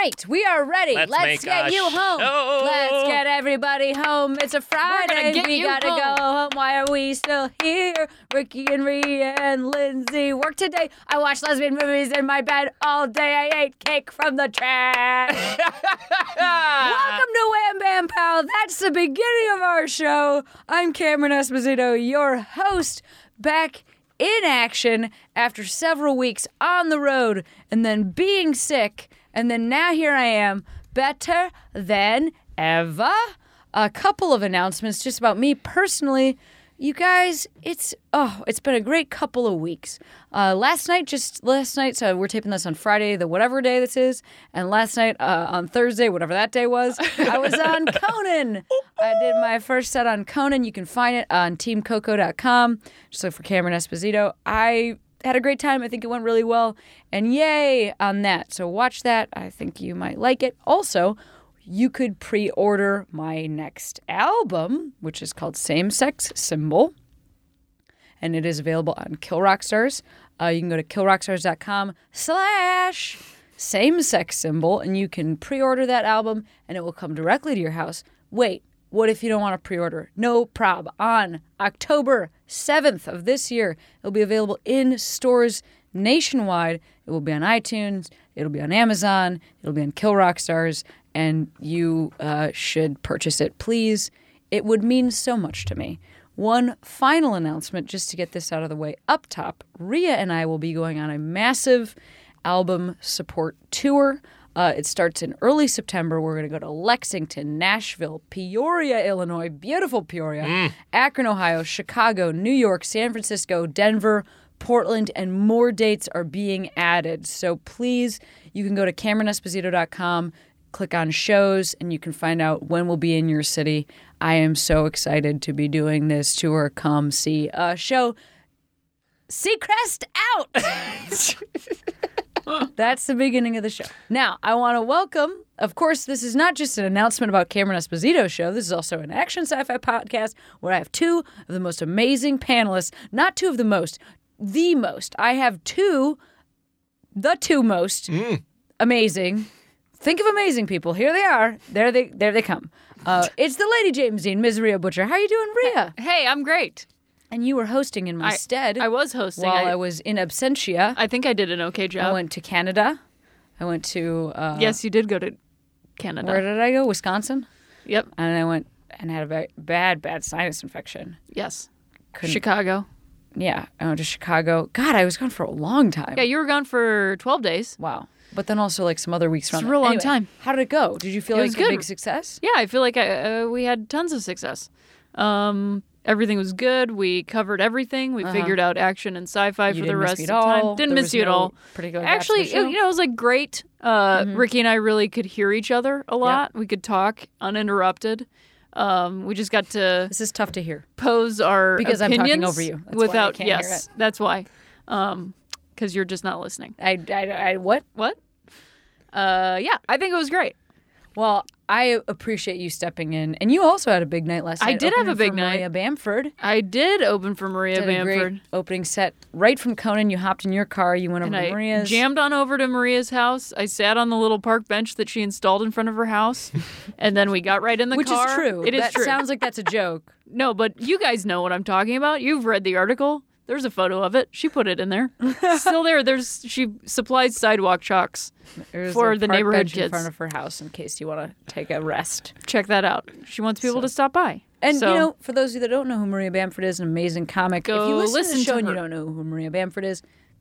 right, we are ready. Let's get you home. Show. Let's get everybody home. It's a Friday. We gotta go home. Why are we still here? Ricky and Rhea and Lindsay work today. I watched lesbian movies in my bed all day. I ate cake from the trash. Welcome to Wham Bam Pow. That's the beginning of our show. I'm Cameron Esposito, your host, back in action after several weeks on the road and then being sick. And then now here I am, better than ever. A couple of announcements just about me personally. You guys, it's been a great couple of weeks. Last night, so we're taping this on Friday, the whatever day this is, and last night on Thursday, whatever that day was, I was on Conan. I did my first set on Conan. You can find it on teamcoco.com. Just look for Cameron Esposito. I had a great time. I think it went really well, and yay on that. So watch that. I think you might like it. Also, you could pre-order my next album, which is called Same Sex Symbol, and it is available on Kill Rock Stars. You can go to killrockstars.com/Same Sex Symbol, and you can pre-order that album, and it will come directly to your house. Wait, what if you don't want to pre-order? No prob. On October 7th of this year, it'll be available in stores nationwide. It will be on iTunes. It'll be on Amazon. It'll be on Kill Rock Stars. And you should purchase it, please. It would mean so much to me. One final announcement, just to get this out of the way up top. Rhea and I will be going on a massive album support tour. It starts in early September. We're going to go to Lexington, Nashville, Peoria, Illinois, beautiful Peoria, Akron, Ohio, Chicago, New York, San Francisco, Denver, Portland, and more dates are being added. So please, you can go to CameronEsposito.com, click on shows, and you can find out when we'll be in your city. I am so excited to be doing this tour. Come see a show. Seacrest out! That's the beginning of the show. Now, I want to welcome, of course, this is not just an announcement about Cameron Esposito's show. This is also an action sci-fi podcast where I have two of the most amazing panelists. Not two of the most, the most. I have the two most amazing. Think of amazing people. Here they are. There they come. It's the Lady James Dean, Ms. Rhea Butcher. How are you doing, Rhea? Hey, I'm great. And you were hosting in my stead. I was hosting. While I was in absentia. I think I did an okay job. I went to Canada. I went to... yes, you did go to Canada. Where did I go? Wisconsin? Yep. And I went and had a very bad sinus infection. Yes. Chicago. Yeah, I went to Chicago. God, I was gone for a long time. Yeah, you were gone for 12 days. Wow. But then also like some other weeks. It's a real long time. How did it go? Did you feel like a big success? Yeah, I feel like we had tons of success. Everything was good. We covered everything. We figured out action and sci-fi for the rest of the time. Didn't miss you at all. Actually, it was like great. Ricky and I really could hear each other a lot. Yep. We could talk uninterrupted. We just got to... This is tough to hear. Pose our because opinions. I'm talking over you. That's without, why I can't yes, hear it. that's why. Because you're just not listening. I what? What? Yeah, I think it was great. Well, I appreciate you stepping in. And you also had a big night last night. I did have a big night. Maria Bamford. I did open for Maria Bamford. A great opening set right from Conan. You hopped in your car. You went over to Maria's. Jammed on over to Maria's house. I sat on the little park bench that she installed in front of her house. And then we got right in the car. Which is true. It is true. That sounds like that's a joke. No, but you guys know what I'm talking about. You've read the article. There's a photo of it. She put it in there. Still there. She supplies sidewalk chalks for the neighborhood kids in front of her house in case you want to take a rest. Check that out. She wants people to stop by. And, for those of you that don't know who Maria Bamford is, an amazing comic. If you listen to the show and you don't know who Maria Bamford is,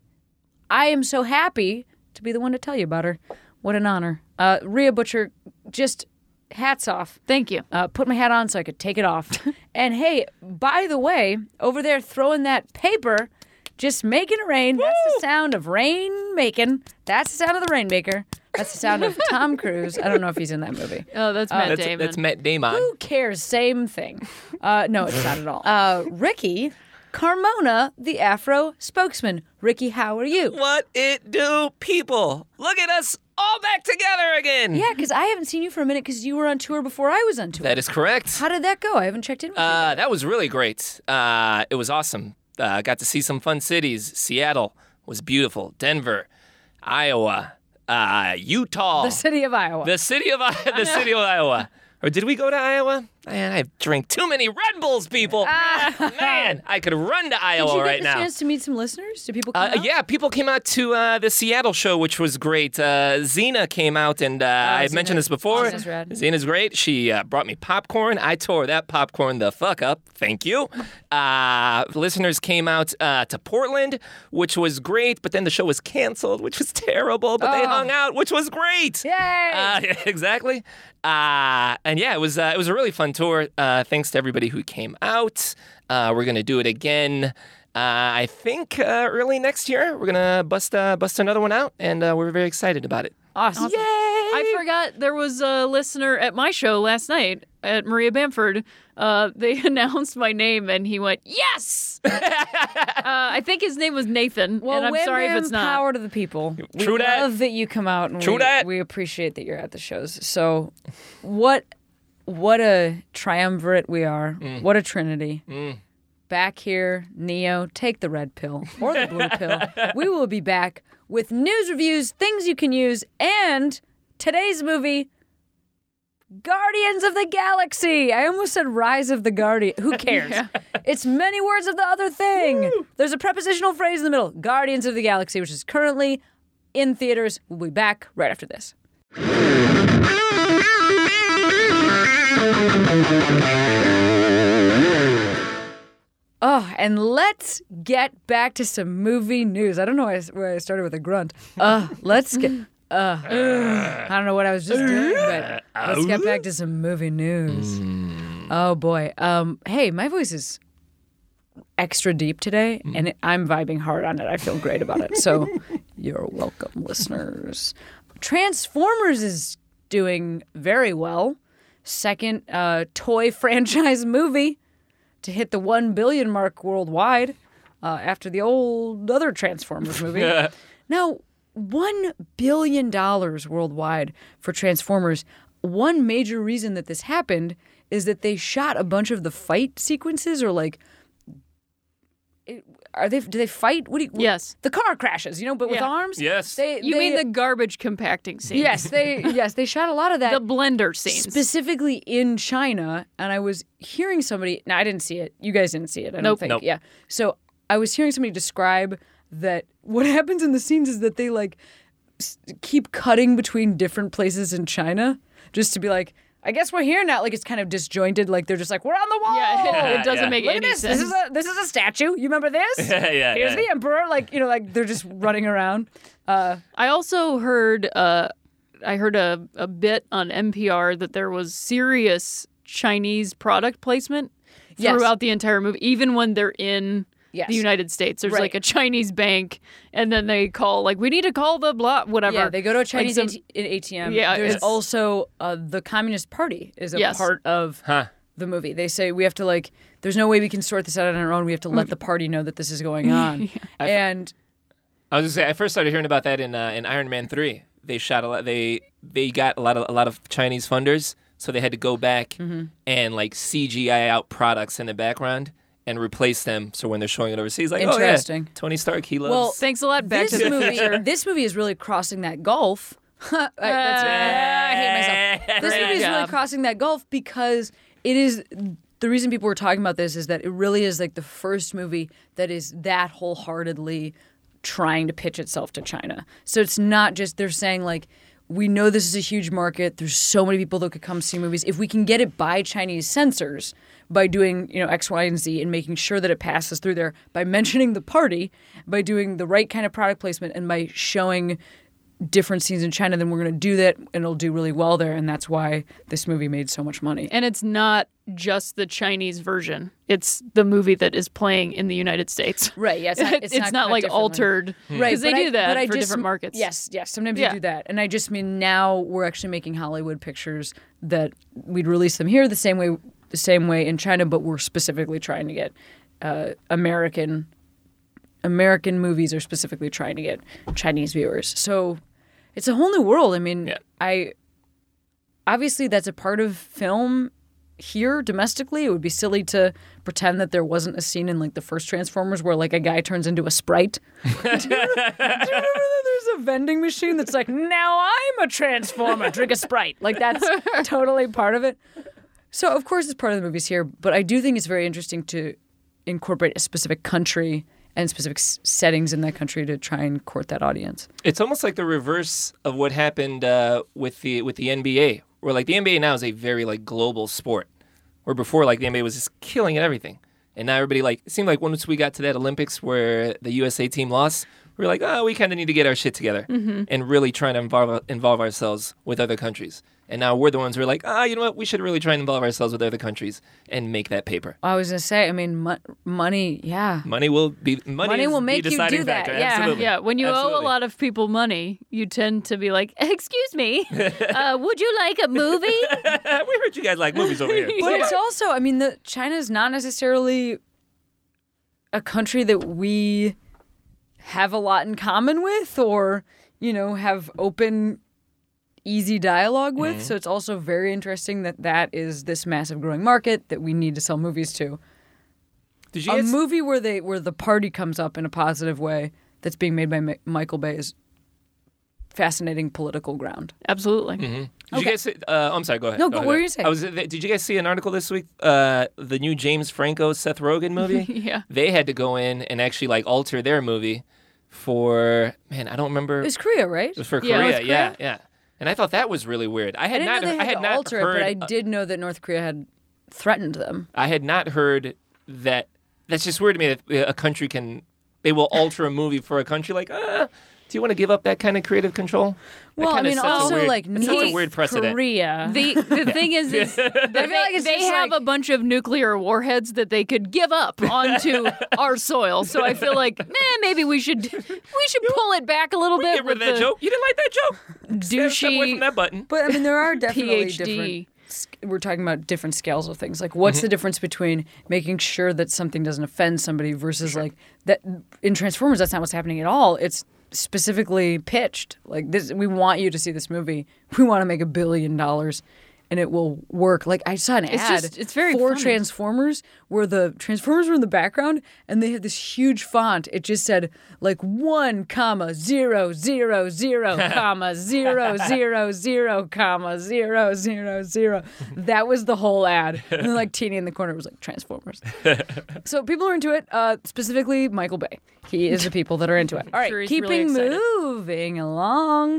I am so happy to be the one to tell you about her. What an honor. Rhea Butcher, just... hats off. Thank you. Put my hat on so I could take it off. And hey, by the way, over there throwing that paper, just making it rain. Woo! That's the sound of rain making. That's the sound of the rainmaker. That's the sound of Tom Cruise. I don't know if he's in that movie. Oh, that's Matt Damon. That's Matt Damon. Who cares? Same thing. No, it's not at all. Ricky Carmona, the Afro spokesman. Ricky, how are you? What it do, people? Look at us all back together again. Yeah, because I haven't seen you for a minute because you were on tour before I was on tour. That is correct. How did that go? I haven't checked in with you. That was really great. It was awesome. Got to see some fun cities. Seattle was beautiful. Denver, Iowa, Utah. The city of Iowa. The city of Iowa. Or did we go to Iowa? Man, I've drank too many Red Bulls, people. Man, I could run to Iowa right now. Did you get the chance to meet some listeners? Did people come out? Yeah, people came out to the Seattle show, which was great. Xena came out, and I've mentioned this before. Xena's great. She brought me popcorn. I tore that popcorn the fuck up. Thank you. Listeners came out to Portland, which was great, but then the show was canceled, which was terrible, but they hung out, which was great. Yay! Exactly. And yeah, it was a really fun tour. Thanks to everybody who came out. We're gonna do it again. I think early next year. We're gonna bust another one out, and we're very excited about it. Awesome! Yay! I forgot there was a listener at my show last night at Maria Bamford. They announced my name, and he went, "Yes!" I think his name was Nathan, well, and I'm sorry if it's not. Power to the people. True we that. love that you come out, and we appreciate that you're at the shows. So, what a triumvirate we are. What a trinity. Back here, Neo, take the red pill or the blue pill. We will be back with news reviews, things you can use, and today's movie, Guardians of the Galaxy. I almost said Rise of the Guardian. Who cares? Yeah. It's many words of the other thing. Woo! There's a prepositional phrase in the middle. Guardians of the Galaxy, which is currently in theaters. We'll be back right after this. Oh, and let's get back to some movie news. I don't know why I started with a grunt. Let's get... I don't know what I was just doing, but let's get back to some movie news. Oh, boy. Hey, my voice is extra deep today, and I'm vibing hard on it. I feel great about it. So you're welcome, listeners. Transformers is doing very well. Second toy franchise movie to hit the 1 billion mark worldwide after the old other Transformers movie. Now, $1 billion worldwide for Transformers. One major reason that this happened is that they shot a bunch of the fight sequences, or like, do they fight? Yes. The car crashes, but with arms? Yes. You mean the garbage compacting scene? Yes, they shot a lot of that. The blender scenes. Specifically in China, and I was hearing somebody, I didn't see it. You guys didn't see it, I don't think. Nope. Yeah. So I was hearing somebody describe that what happens in the scenes is that they keep cutting between different places in China just to be like, I guess we're here now. Like, it's kind of disjointed. Like, they're just like, we're on the wall. Yeah, it doesn't make any sense. This is a statue. You remember this? Here's the emperor. Like, they're just running around. I also heard, a bit on NPR that there was serious Chinese product placement throughout the entire movie, even when they're in the United States. There's like a Chinese bank, and then they call, we need to call the blah, whatever. Yeah, they go to a Chinese ATM. Yeah, there's also the Communist Party is a part of the movie. They say we have to, there's no way we can sort this out on our own. We have to let the party know that this is going on. And I was going to say, I first started hearing about that in Iron Man 3. They shot a lot. They got a lot of Chinese funders, so they had to go back and CGI out products in the background and replace them, so when they're showing it overseas, interesting. Tony Stark, he loves. Well, thanks a lot. Back to the future. This movie is really crossing that gulf. I hate myself. This movie is really crossing that gulf because it is. The reason people were talking about this is that it really is the first movie that is that wholeheartedly trying to pitch itself to China. So it's not just they're saying we know this is a huge market. There's so many people that could come see movies. If we can get it by Chinese censors, by doing X, Y, and Z and making sure that it passes through there, by mentioning the party, by doing the right kind of product placement, and by showing different scenes in China, then we're going to do that, and it'll do really well there. And that's why this movie made so much money. And it's not just the Chinese version. It's the movie that is playing in the United States. Right, yeah. It's not altered. Right. Because they do that for different markets. Yes. Sometimes they do that. And I just mean now we're actually making Hollywood pictures that we'd release them here the same way in China, but we're specifically trying to get American movies are specifically trying to get Chinese viewers. So it's a whole new world. I mean, obviously that's a part of film here domestically, it would be silly to pretend that there wasn't a scene in like the first Transformers where like a guy turns into a Sprite. Do you remember there's a vending machine that's like, now I'm a Transformer, drink a Sprite. Like that's totally part of it. So of course it's part of the movies here, but I do think it's very interesting to incorporate a specific country and specific settings in that country to try and court that audience. It's almost like the reverse of what happened with the NBA. Where like the NBA now is a very like global sport, where before like the NBA was just killing at everything, and now everybody like it seemed like once we got to that Olympics where the USA team lost, we were like, oh, we kind of need to get our shit together and really trying to involve ourselves with other countries. And now we're the ones who are like, you know what, we should really try and involve ourselves with other countries and make that paper. I was gonna say, I mean, money, yeah, money will make you do that. Factor. Yeah, Absolutely. yeah. When you owe a lot of people money, you tend to be like, "Excuse me, would you like a movie?" We heard you guys like movies over here. But it's also, I mean, China's not necessarily a country that we have a lot in common with, or have open, easy dialogue with. So it's also very interesting that is this massive growing market that we need to sell movies to. A movie where the party comes up in a positive way that's being made by Michael Bay is fascinating political ground. Absolutely. Mm-hmm. Did you guys see, I'm sorry, go ahead. No, what were you saying? Did you guys see an article this week? The new James Franco, Seth Rogen movie? Yeah. They had to go in and actually like alter their movie for, I don't remember. It was Korea, right? It was for Korea, yeah. And I thought that was really weird. I had not alter heard, it, but I did know that North Korea had threatened them. I had not heard that. That's just weird to me that a country they will alter a movie for a country. Like, do you want to give up that kind of creative control? Well, I mean, also like North a weird precedent. Korea. The thing is they have a bunch of nuclear warheads that they could give up onto our soil. So I feel like, maybe we should pull it back a little bit. Get rid of that joke. You didn't like that joke. Douchey. Step away from that button. But I mean, there are definitely PhD. different. We're talking about different scales of things. Like, what's the difference between making sure that something doesn't offend somebody versus like that in Transformers? That's not what's happening at all. It's specifically pitched like this. We want you to see this movie. We want to make $1 billion, and it will work. Like I saw an ad. It's very for funny. Transformers where the Transformers were in the background, and they had this huge font. It just said like 1,000,000, 0,000,000,000,000. That was the whole ad. And then like Teeny in the corner was like Transformers. So people are into it. Specifically Michael Bay. He is the people that are into it. All right, sure keeping really moving along.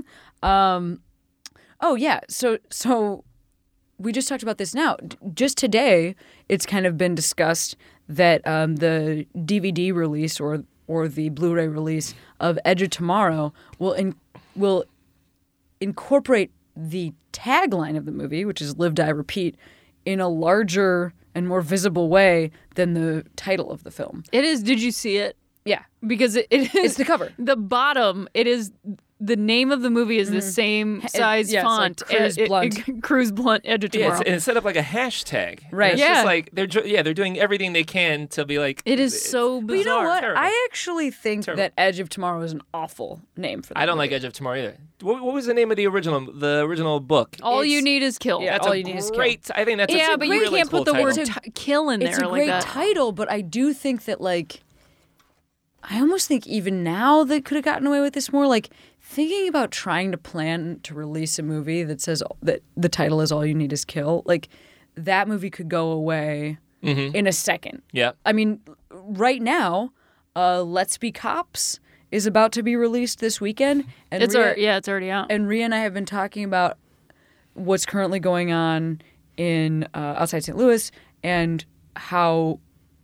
So we just talked about this now. Just today, it's kind of been discussed that the DVD release or the Blu-ray release of Edge of Tomorrow will incorporate the tagline of the movie, which is "Live, Die, Repeat," in a larger and more visible way than the title of the film. It is. Did you see it? Yeah, because it's the cover. The bottom. It is. The name of the movie is the same size font. Like Cruz Blunt, Edge of Tomorrow. And it's set up like a hashtag. Right. And it's just like they're doing everything they can to be like. It is so bizarre. But you know what? Terrible. I actually think that Edge of Tomorrow is an awful name for that I don't movie. like Edge of Tomorrow either. What was the name of the original book? All You Need Is Kill. Yeah, That's all you need is kill. I think that's Yeah, a but really you can't cool put the word title. kill in there It's a like great that. title, but I do think that like I almost think even now they could have gotten away with this more. Like thinking about trying to plan to release a movie that says that the title is All You Need Is Kill, like that movie could go away in a second. Yeah. I mean, right now, Let's Be Cops is about to be released this weekend. And It's already out. And Rhea and I have been talking about what's currently going on in outside St. Louis and how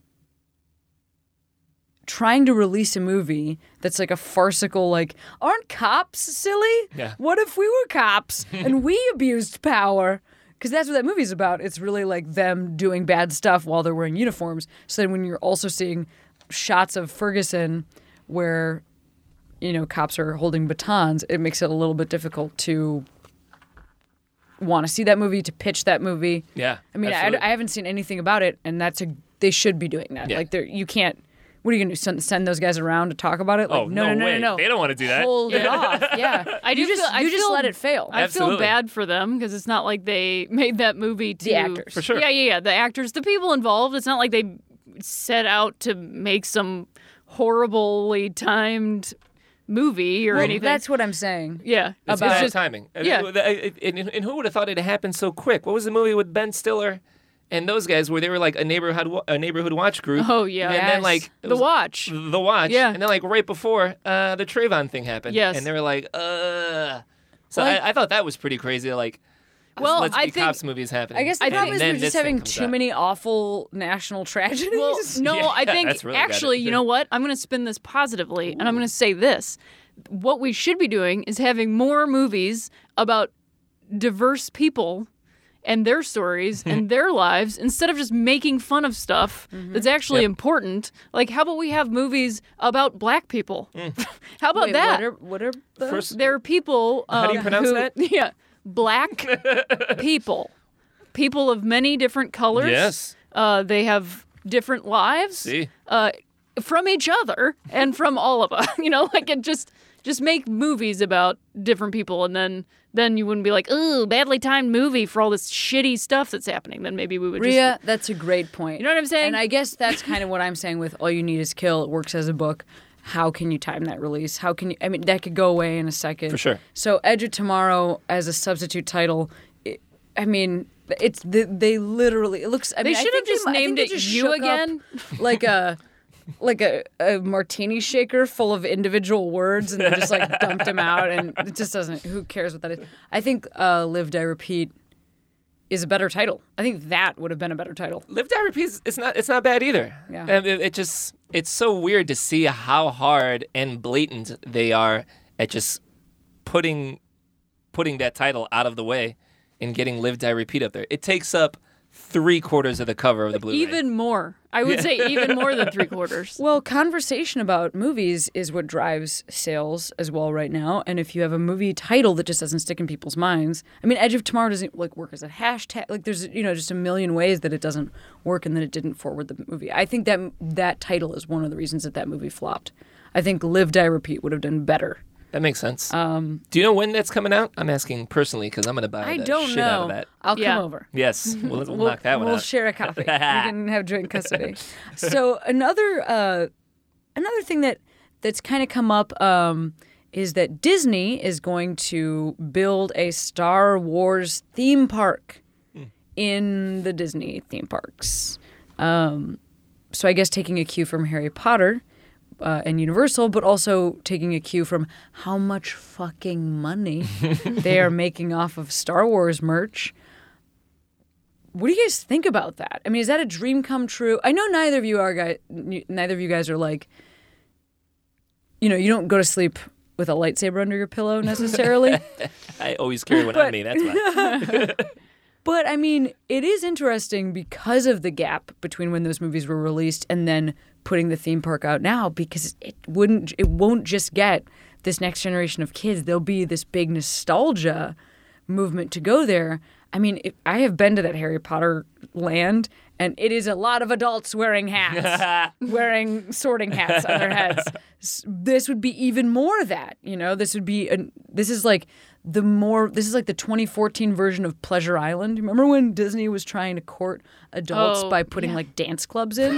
trying to release a movie that's like a farcical, like, aren't cops silly? Yeah. What if we were cops and we abused power? Because that's what that movie's about. It's really like them doing bad stuff while they're wearing uniforms. So then when you're also seeing shots of Ferguson where, cops are holding batons, it makes it a little bit difficult to want to see that movie, to pitch that movie. Yeah. I mean, I haven't seen anything about it, and they should be doing that. Yeah. Like, you can't What are you going to do? Send those guys around to talk about it? Like, no. They don't want to do that. Hold it off. Yeah. You just let it fail. I feel bad for them because it's not like they made that movie to... The actors. For sure. Yeah. The actors, the people involved. It's not like they set out to make some horribly timed movie or anything. That's what I'm saying. Yeah. It's bad timing. Yeah. And who would have thought it happened so quick? What was the movie with Ben Stiller and those guys where they were like a neighborhood watch group? Oh, yeah. And then like... The Watch. The Watch. Yeah. And then like right before the Trayvon thing happened. Yes. And they were like, So I thought that was pretty crazy. Like, let's be cops movies happening. I guess the problem is we're just having too many awful national tragedies. Well, no, I think really actually, you know what? I'm going to spin this positively, and I'm going to say this. What we should be doing is having more movies about diverse people and their stories and their lives instead of just making fun of stuff that's actually important. Like, how about we have movies about black people? How about that? What are the... First, there are people... how do you pronounce that? Yeah. Black people. People of many different colors. Yes. They have different lives from each other and from all of us. Like it just make movies about different people, and then you wouldn't be like, ooh, badly timed movie for all this shitty stuff that's happening. Then maybe we would Rhea, that's a great point. You know what I'm saying? And I guess that's kind of what I'm saying with All You Need Is Kill. It works as a book. How can you time that release? How can you... I mean, that could go away in a second. For sure. So Edge of Tomorrow as a substitute title, they literally... It looks... They should have just named it You Again. Like a martini shaker full of individual words and then just like dumped them out, and it just doesn't... Who cares what that is? I think Live, Die, Repeat is a better title. I think that would have been a better title. Live, Die, Repeat, it's not bad either. Yeah. It's so weird to see how hard and blatant they are at just putting that title out of the way and getting Live, Die, Repeat up there. It takes up 3/4 of the cover of the Blu-ray. Even more. I would say even more than 3/4. Well, conversation about movies is what drives sales as well right now. And if you have a movie title that just doesn't stick in people's minds, I mean, Edge of Tomorrow doesn't work as a hashtag. Like, there's just a million ways that it doesn't work and that it didn't forward the movie. I think that title is one of the reasons that movie flopped. I think Live, Die, Repeat would have done better. That makes sense. Do you know when that's coming out? I'm asking personally because I'm going to buy the shit out of that. I'll come over. Yes, we'll knock that one out. We'll share a copy. We can have joint custody. So another thing that's kind of come up is that Disney is going to build a Star Wars theme park in the Disney theme parks. So I guess taking a cue from Harry Potter and Universal, but also taking a cue from how much fucking money they are making off of Star Wars merch. What do you guys think about that? I mean, is that a dream come true? I know neither of you guys are like, you don't go to sleep with a lightsaber under your pillow necessarily. I always carry one on me, that's why. But, I mean, it is interesting because of the gap between when those movies were released and then putting the theme park out now, because it won't just get this next generation of kids. There'll be this big nostalgia movement to go there. I mean, I have been to that Harry Potter land, and it is a lot of adults wearing hats, wearing sorting hats on their heads. This would be even more of that, This is like the 2014 version of Pleasure Island. Remember when Disney was trying to court adults by putting like dance clubs in?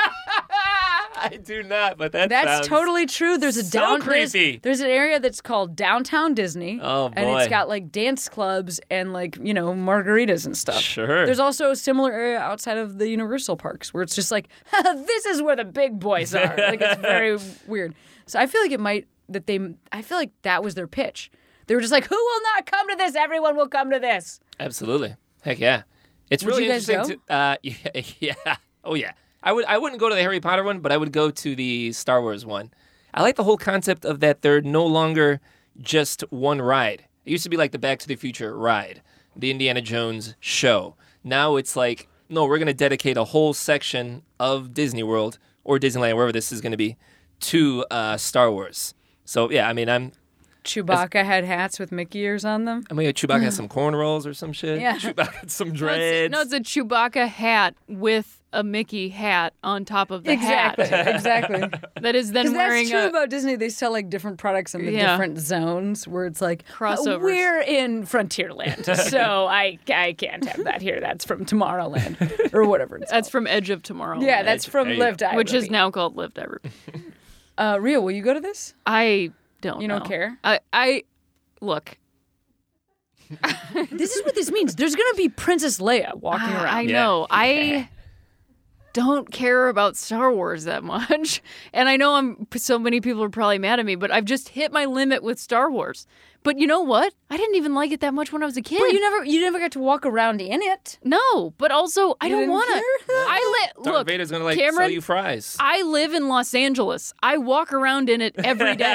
I do not, but that's totally true. There's creepy. There's an area that's called Downtown Disney. Oh boy. And it's got like dance clubs and like, margaritas and stuff. Sure. There's also a similar area outside of the Universal parks where it's just like, this is where the big boys are. Like, it's very weird. So I feel like I feel like that was their pitch. They were just like, who will not come to this? Everyone will come to this. Absolutely. Heck yeah. It's Would really you guys interesting go? Yeah. Oh yeah. I wouldn't go to the Harry Potter one, but I would go to the Star Wars one. I like the whole concept of that they're no longer just one ride. It used to be like the Back to the Future ride, the Indiana Jones show. Now it's like, no, we're going to dedicate a whole section of Disney World or Disneyland, wherever this is going to be, to Star Wars. So yeah, I mean, Chewbacca had hats with Mickey ears on them. I mean, Chewbacca has some cornrows or some shit. Yeah. Chewbacca had some dreads. No, it's a Chewbacca hat with a Mickey hat on top of the hat. Exactly. That is then wearing that's true about Disney. They sell like different products in the different zones where it's like crossovers. We're in Frontierland, so I can't have that here. That's from Tomorrowland or whatever it's That's called. from Edge of Tomorrowland. Yeah, that's from Live Die which Ruby. is now called Live Die Ruby. Rhea, will you go to this? I don't. You don't care? I look. This is what this means. There's gonna be Princess Leia walking around. I know. I don't care about Star Wars that much, and I know so many people are probably mad at me, but I've just hit my limit with Star Wars. But you know what? I didn't even like it that much when I was a kid. But you never got to walk around in it. No, but also I don't want to. Darth Vader's gonna Cameron, sell you fries. I live in Los Angeles. I walk around in it every day.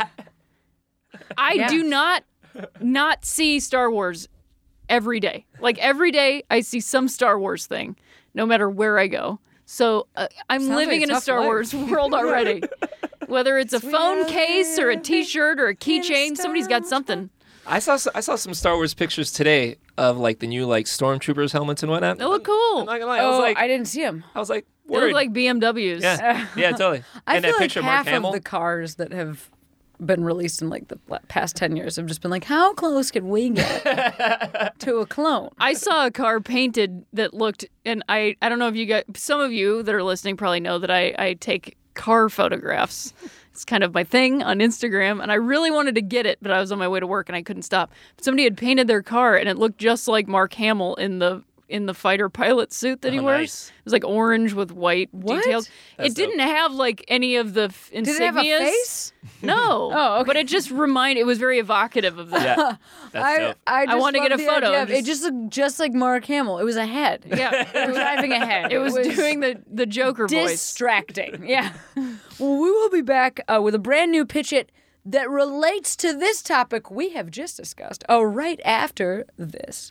I do not see Star Wars every day. Like every day, I see some Star Wars thing, no matter where I go. So I'm living in a Star Wars world already. Whether it's a phone case or a T-shirt or a keychain, somebody's got something. I saw some Star Wars pictures today of like the new like stormtroopers helmets and whatnot. They look cool. I'm not gonna lie. I didn't see them. I was like, they look like BMWs. Yeah, totally. I and feel that like picture of half Mark Hamill. of the cars that have been released in like the past 10 years have just been like, how close can we get to a clone? I saw a car painted that looked, and I don't know if you guys, some of you that are listening probably know that I take car photographs. It's kind of my thing on Instagram, and I really wanted to get it, but I was on my way to work and I couldn't stop. Somebody had painted their car, and it looked just like Mark Hamill in the fighter pilot suit that he wears. Nice. It was like orange with white details. That's it didn't have like any of the insignias. Did it have a face? No. Oh, okay. But it just it was very evocative of that. Yeah, that's dope. I want to get a photo. It just looked just like Mark Hamill. It was a head. Yeah. It was driving a head. It was doing the Joker voice. Distracting. Yeah. Well, we will be back with a brand new Pitch It that relates to this topic we have just discussed. Right after this.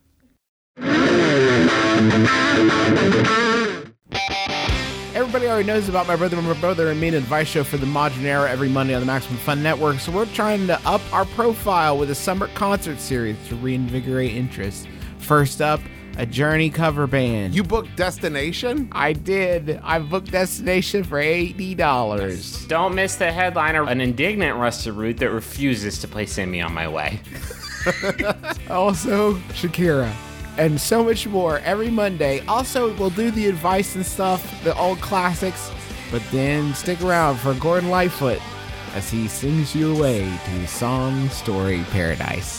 Everybody already knows about My Brother and Me, an advice show for the modern era every Monday on the Maximum Fun Network. So we're trying to up our profile with a summer concert series to reinvigorate interest. First up, a Journey cover band. You booked Destination? I did. I booked Destination for $80. Don't miss the headliner, an indignant Rusted Root that refuses to play Send Me On My Way. Also, Shakira. And so much more every Monday. Also, we'll do the advice and stuff, the old classics. But then stick around for Gordon Lightfoot as he sings you away to Song Story Paradise.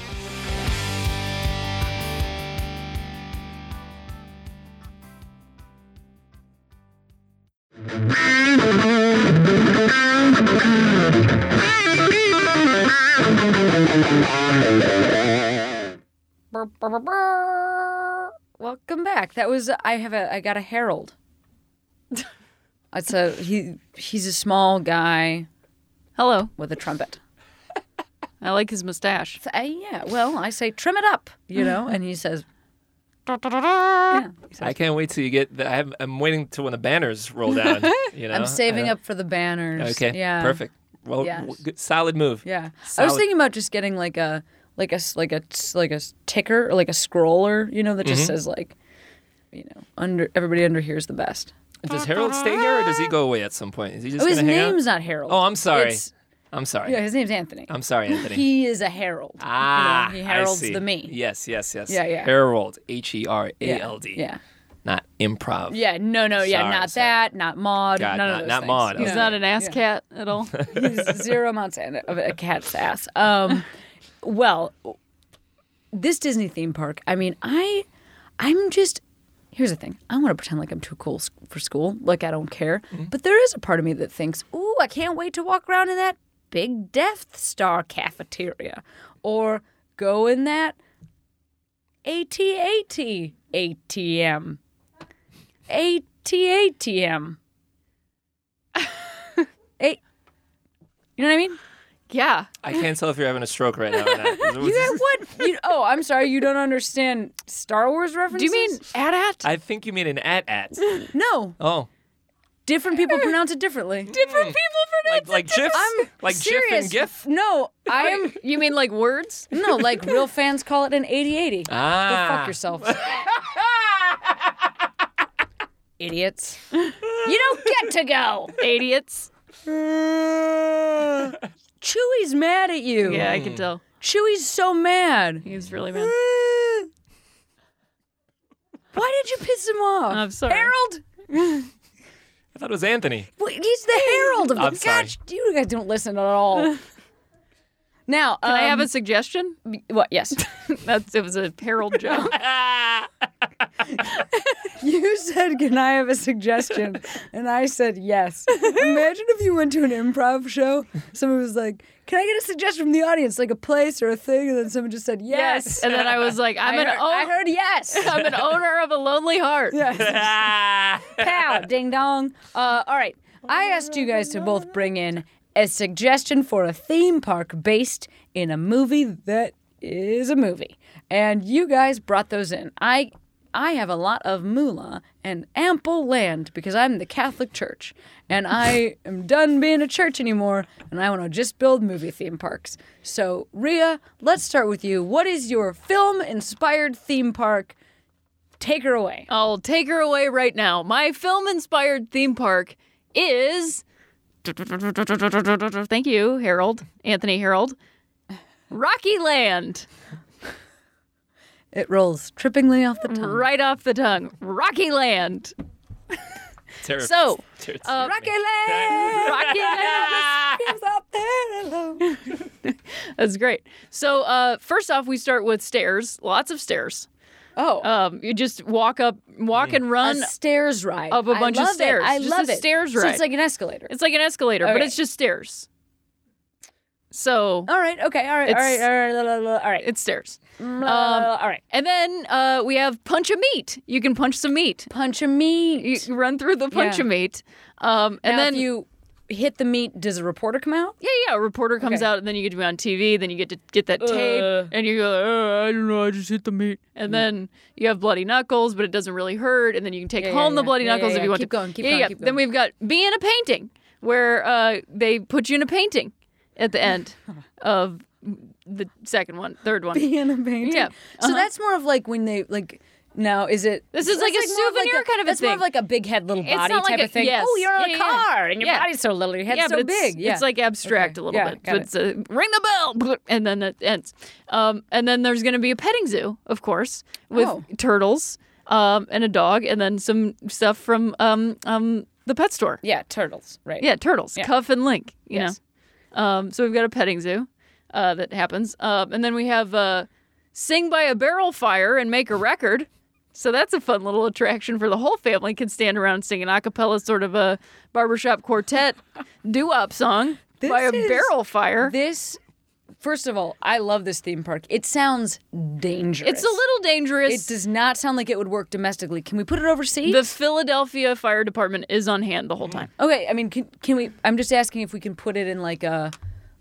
Welcome back. That was I got a Harold. He's a small guy. Hello. With a trumpet. I like his mustache. Yeah, well, I say trim it up, and he says. Yeah, I can't wait till you get. I'm waiting till when the banners roll down. I'm saving up for the banners. Okay. Yeah. Perfect. Well, good, solid move. Yeah. Solid. I was thinking about just getting like a ticker or like a scroller, that just says everybody under here is the best. Does Harold stay here or does he go away at some point? Is he just his hang out? name's not Harold. Oh, I'm sorry. I'm sorry. Yeah, his name's Anthony. I'm sorry, Anthony. He is a herald. Ah, he heralds I see. the me. Yes. Yeah. Herald, Herald. Yeah. Not improv. Yeah, no, not that, not Maud, God, none of those not things. Maud. He's not an ass cat at all. He's 0 amounts of a cat's ass. Well, this Disney theme park, I'm just... Here's the thing. I want to pretend like I'm too cool for school, like I don't care. Mm-hmm. But there is a part of me that thinks, ooh, I can't wait to walk around in that big Death Star cafeteria. Or go in that AT-AT ATM. AT-ATM. You know what I mean? Yeah. I can't tell if you're having a stroke right now or not. What? I'm sorry. You don't understand Star Wars references? Do you mean AT-AT? I think you mean an AT-AT. No. Oh. different people pronounce it differently. Different people pronounce like it GIFs? I'm like serious. GIF and GIF? No, I am. You mean like words? No, like real fans call it an 80-80. Go fuck yourselves. Idiots. You don't get to go. Idiots. Chewy's mad at you. Yeah, I can tell. Chewy's so mad. He's really mad. Why did you piss him off? I'm sorry. Harold? I thought it was Anthony. Well, he's the Herald of the I'm sorry. Gosh, you guys don't listen at all. Now, Can I have a suggestion? What? Yes. It was a Harold joke. You said, "Can I have a suggestion?" And I said, "Yes." Imagine if you went to an improv show. Someone was like, "Can I get a suggestion from the audience, like a place or a thing?" And then someone just said, "Yes." And then I was like, I heard yes. I'm an owner of a lonely heart. Yes. Pow, ding dong. All right. I asked you guys to both bring in a suggestion for a theme park based in a movie that is a movie. And you guys brought those in. I have a lot of moolah and ample land because I'm the Catholic Church. And I am done being a church anymore, and I want to just build movie theme parks. So, Rhea, let's start with you. What is your film-inspired theme park? Take her away. I'll take her away right now. My film-inspired theme park is... Thank you, Harold. Anthony Harold. Rocky Land. It rolls trippingly off the tongue. Right off the tongue. Rocky Land. So, Rocky Land! Rocky Land! Up there alone. That's great. So, first off, we start with stairs. Lots of stairs. Oh. You just walk and run a stairs ride. up a bunch of stairs. I just love a it. stairs So ride. it's like an escalator. It's like an escalator, but Okay. it's just stairs. So All right. Okay. All right. All right. All right. it's stairs. All right. And then we have punch a meat. You can punch some meat. Punch a meat. You run through the punch a meat. And now, then if you hit the meat, does a reporter come out? Yeah, a reporter comes Okay. out, and then you get to be on TV, then you get to get that tape, and you go, I don't know, I just hit the meat. And then you have bloody knuckles, but it doesn't really hurt, and then you can take home the bloody knuckles if you want Keep to. going. Keep going. Then we've got be in a painting, where they put you in a painting at the end of the third one. Be in a painting. Yeah. So that's more of like when they like. Now, is it? This is like a more of souvenir kind of a That's more thing. of like a big head, little It's body not like type of thing. yes. Oh, you're in Yeah, a car and your yeah. body's so little, your head's so but big. Yeah, it's like abstract a little Yeah, bit. got It's ring the bell, and then it ends. And then there's going to be a petting zoo, of course, with turtles and a dog, and then some stuff from the pet store. Yeah, turtles. Right. Yeah, turtles, Yeah. Cuff and Link. You Yes. know. So we've got a petting zoo that happens, and then we have sing by a barrel fire and make a record. So that's a fun little attraction for the whole family. Can stand around singing a cappella, sort of a barbershop quartet doo-wop song by a barrel fire. This, first of all, I love this theme park. It sounds dangerous. It's a little dangerous. It does not sound like it would work domestically. Can we put it overseas? The Philadelphia Fire Department is on hand the whole time. Okay, I mean, can we? I'm just asking if we can put it in like a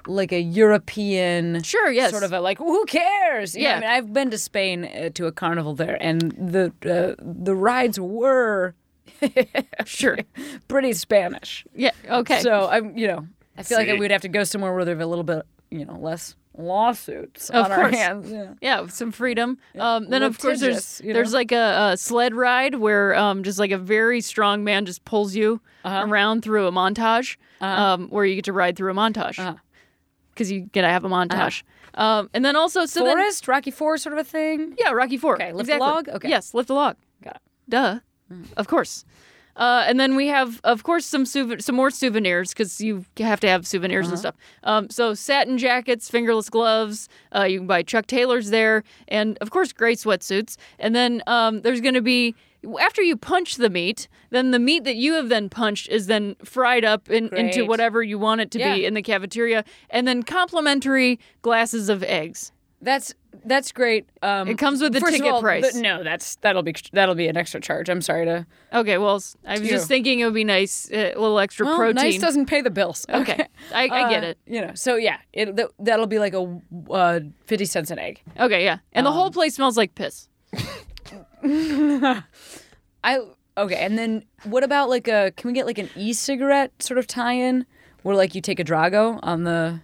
European, Sure, yes. sort of a like who cares? You know, Yeah. I mean, I've been to Spain to a carnival there, and the rides were Sure. pretty Spanish. Yeah, okay. So I feel like See. we'd have to go somewhere where there's a little bit, less lawsuits Of on our course. hands. Yeah. Yeah, with some freedom. Then of course Litigious, there's like a sled ride where just like a very strong man just pulls you around through a montage, where you get to ride through a montage because you gotta have a montage. And then also Forest, Rocky Forest, sort of a thing. yeah, Rocky Four. Okay, lift a exactly. log? Okay. Yes, lift a log. Got it. Duh. Of course. And then we have, of course, some more souvenirs because you have to have souvenirs and stuff. So satin jackets, fingerless gloves. You can buy Chuck Taylors there, and of course, gray sweatsuits. And then there's going to be, after you punch the meat, then the meat that you have then punched is then fried up into Great. whatever you want it to Yeah. be in the cafeteria, and then complimentary glasses of eggs. That's great. It comes with the first of ticket all, price. No, that'll be an extra charge. I'm sorry to. Okay, well, I was just thinking it would be nice, a little extra Well, protein. nice doesn't pay the bills. Okay, I get it. So yeah, that'll be like a 50 cents an egg. Okay, yeah. And the whole place smells like piss. Okay, and then what about like can we get like an e-cigarette sort of tie-in where like you take a Drago on the...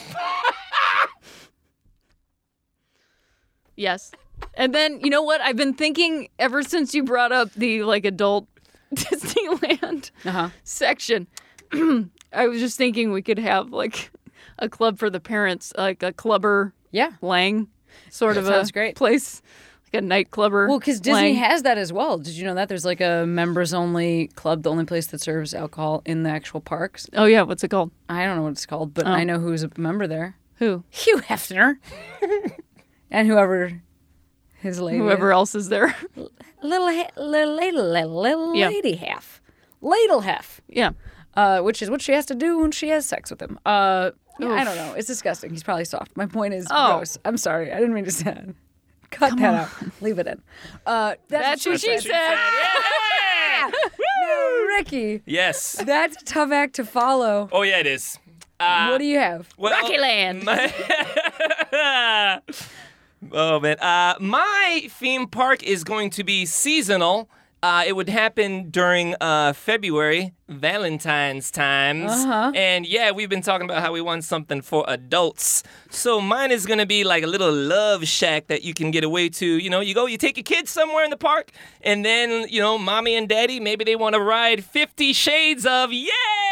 Yes. And then, you know what? I've been thinking ever since you brought up the like adult Disneyland section. I was just thinking we could have like a club for the parents, like a clubber lang sort of a place, like a nightclubber. Well, because Disney has that as well. Did you know that? There's like a members-only club, the only place that serves alcohol in the actual parks. Oh, yeah. What's it called? I don't know what it's called, but I know who's a member there. Who? Hugh Hefner. And whoever his lady Whoever else is there. Little lady half. Ladle half. Yeah. Which is what she has to do when she has sex with him. I don't know. It's disgusting. He's probably soft. My point is gross. I'm sorry. I didn't mean to say that. Cut that out. Leave it in. That's what she said. Yeah! No, Ricky. Yes. That's a tough act to follow. Oh, yeah, it is. What do you have? Rocky Land. Oh, man. My theme park is going to be seasonal. It would happen during February, Valentine's times. And yeah, we've been talking about how we want something for adults. So mine is going to be like a little love shack that you can get away to. You know, you take your kids somewhere in the park, and then, you know, mommy and daddy, maybe they want to ride 50 Shades of Yay!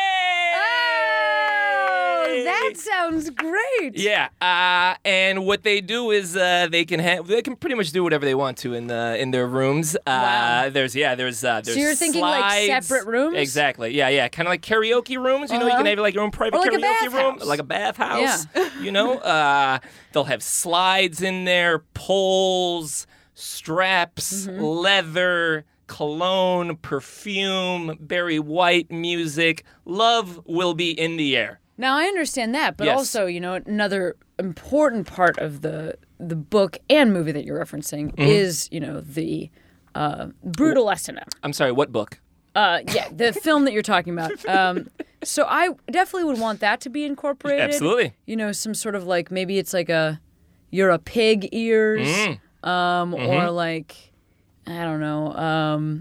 That sounds great. Yeah, and what they do is they can pretty much do whatever they want to in their rooms. Wow. There's So you're thinking slides. like separate rooms? Exactly. Yeah. Kind of like karaoke rooms. You know, you can have like your own private like karaoke room, like a bathhouse. Yeah. You know, they'll have slides in there, poles, straps, leather. Cologne, perfume, Barry White music. Love will be in the air. Now, I understand that, but Yes. also, you know, another important part of the book and movie that you're referencing is, you know, the brutal S&M. I'm sorry, what book? Yeah, the film that you're talking about. So I definitely would want that to be incorporated. Absolutely. You know, some sort of like, maybe it's like you're a pig ears, or like, I don't know,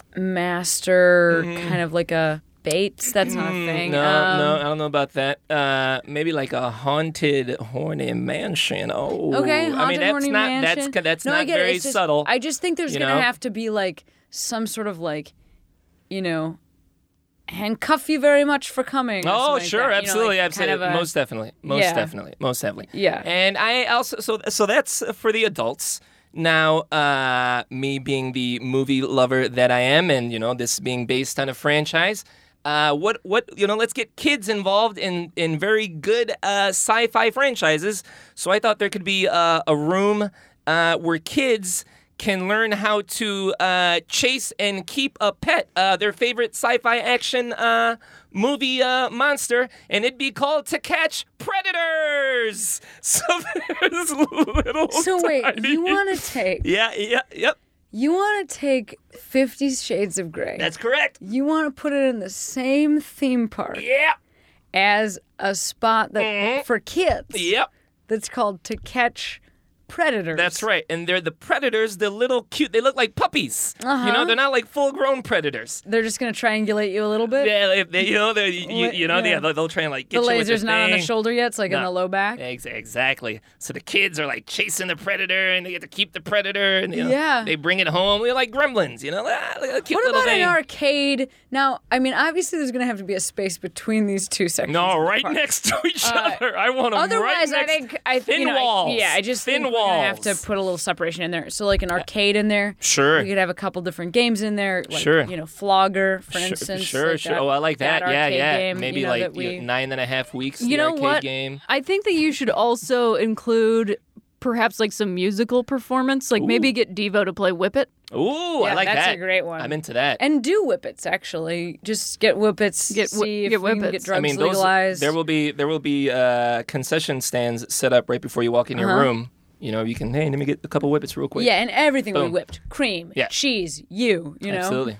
master, kind of like a Bates. That's not a thing. No, I don't know about that. Maybe like a haunted, horny mansion. Oh, okay, haunted, I mean, that's horny not mansion. that's no, not I get very it. It's just, subtle. I just think there's you gonna know? have to be like some sort of like, you know, handcuff you very much for coming. or Oh, something like sure, that. You know, absolutely, like absolutely, kind of most definitely, most heavily. Yeah. And I also so that's for the adults. Now, me being the movie lover that I am, and you know, this being based on a franchise. What you know? Let's get kids involved in very good sci-fi franchises. So I thought there could be a room where kids can learn how to chase and keep a pet, their favorite sci-fi action movie monster, and it'd be called To Catch Predators. So there's little. So wait, tiny... you want to take? Yep. You want to take 50 Shades of Grey. That's correct. You want to put it in the same theme park. Yeah. As a spot that for kids. Yep. That's called To Catch Predators. That's right. And they're the predators, they're little cute. They look like puppies. You know, they're not like full-grown predators. They're just going to triangulate you a little bit? Yeah, they'll try and like get the you with laser's not thing. on the shoulder yet, it's like on the low back? Exactly. So the kids are like chasing the predator, and they get to keep the predator, and you know, Yeah. they bring it home. They're like gremlins, you know? Like a cute What little about thing. an arcade? Now, I mean, obviously there's going to have to be a space between these two sections. No, of the right park. next to each other. I want them right Otherwise, next. I think thin walls. I just thin think walls. we're gonna have to put a little separation in there. So, like an arcade in there. Sure. We could have a couple different games in there. Like, Sure. You know, Flogger, for instance. Sure. Like Oh, I like that. Yeah. Game, Maybe you know, like that we... 9.5 weeks. You the know arcade what? Game. I think that you should also include perhaps like some musical performance. Like maybe get Devo to play Whip It. Ooh, Yeah, I like that. that's a great one. I'm into that. And do whippets, actually. Just get whippets. See if we can whippets. get drugs I mean, legalized. there will be concession stands set up right before you walk in your room. You know, you can, hey, let me get a couple whippets real quick. Yeah, and everything will be Boom. whipped. Cream, Yeah. cheese, you know? Absolutely.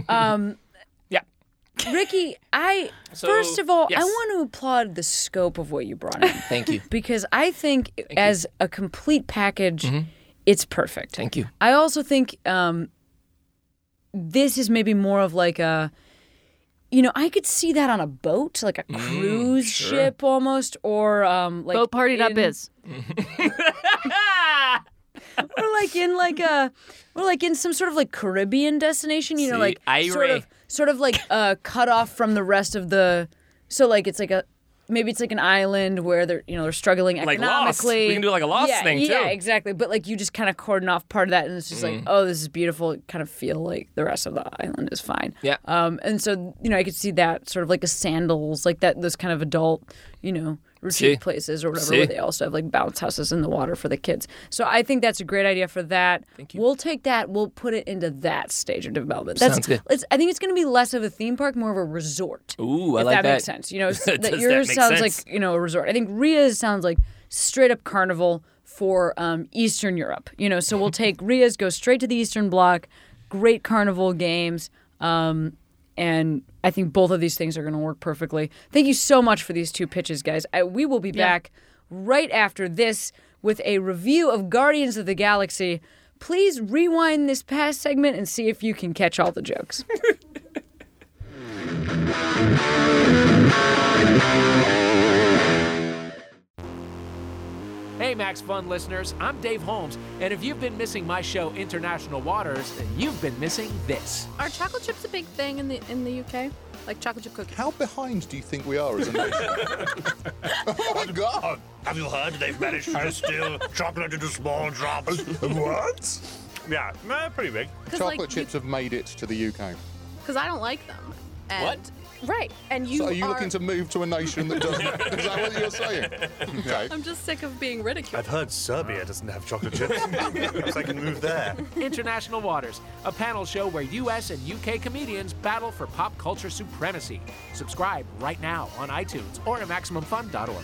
Yeah. Ricky, first of all, I want to applaud the scope of what you brought in. Thank you. Because I think as a complete package, it's perfect. Thank you. I also think this is maybe more of like a, I could see that on a boat, like a cruise ship almost, or like boat party.biz. Or like in some sort of like Caribbean destination, like sort of like cut off from the rest of the. So like it's like maybe it's like an island where they're struggling economically. Like Lost. We can do like a Lost thing too. Yeah, exactly. But like you just kind of cordon off part of that, and it's just like, oh, this is beautiful. Kind of feel like the rest of the island is fine. Yeah. And so I could see that sort of like a Sandals, like that. Those kind of adult, retreat places or whatever, where they also have like bounce houses in the water for the kids. So I think that's a great idea for that. Thank you. We'll take that. We'll put it into that stage of development. Sounds good. I think it's going to be less of a theme park, more of a resort. Ooh, I if like that. That makes sense. Does Yours that make sounds sense? like a resort. I think Ria's sounds like straight up carnival for Eastern Europe. So we'll take Ria's, go straight to the Eastern Bloc, great carnival games. And I think both of these things are going to work perfectly. Thank you so much for these 2 pitches, guys. We will be back right after this with a review of Guardians of the Galaxy. Please rewind this past segment and see if you can catch all the jokes. Hey, Max Fun listeners, I'm Dave Holmes, and if you've been missing my show, International Waters, then you've been missing this. Are chocolate chips a big thing in the UK? Like chocolate chip cookies? How behind do you think we are as a nation? Oh my God! Have you heard they've managed to distill chocolate into small drops? What? Yeah, pretty big. Chocolate chips have made it to the UK. Because I don't like them. And, What? Right, and you So are you looking to move to a nation that doesn't? Is that what you're saying? Okay. I'm just sick of being ridiculed. I've heard Serbia doesn't have chocolate chips. Perhaps I can move there. International Waters, a panel show where US and UK comedians battle for pop culture supremacy. Subscribe right now on iTunes or at MaximumFun.org.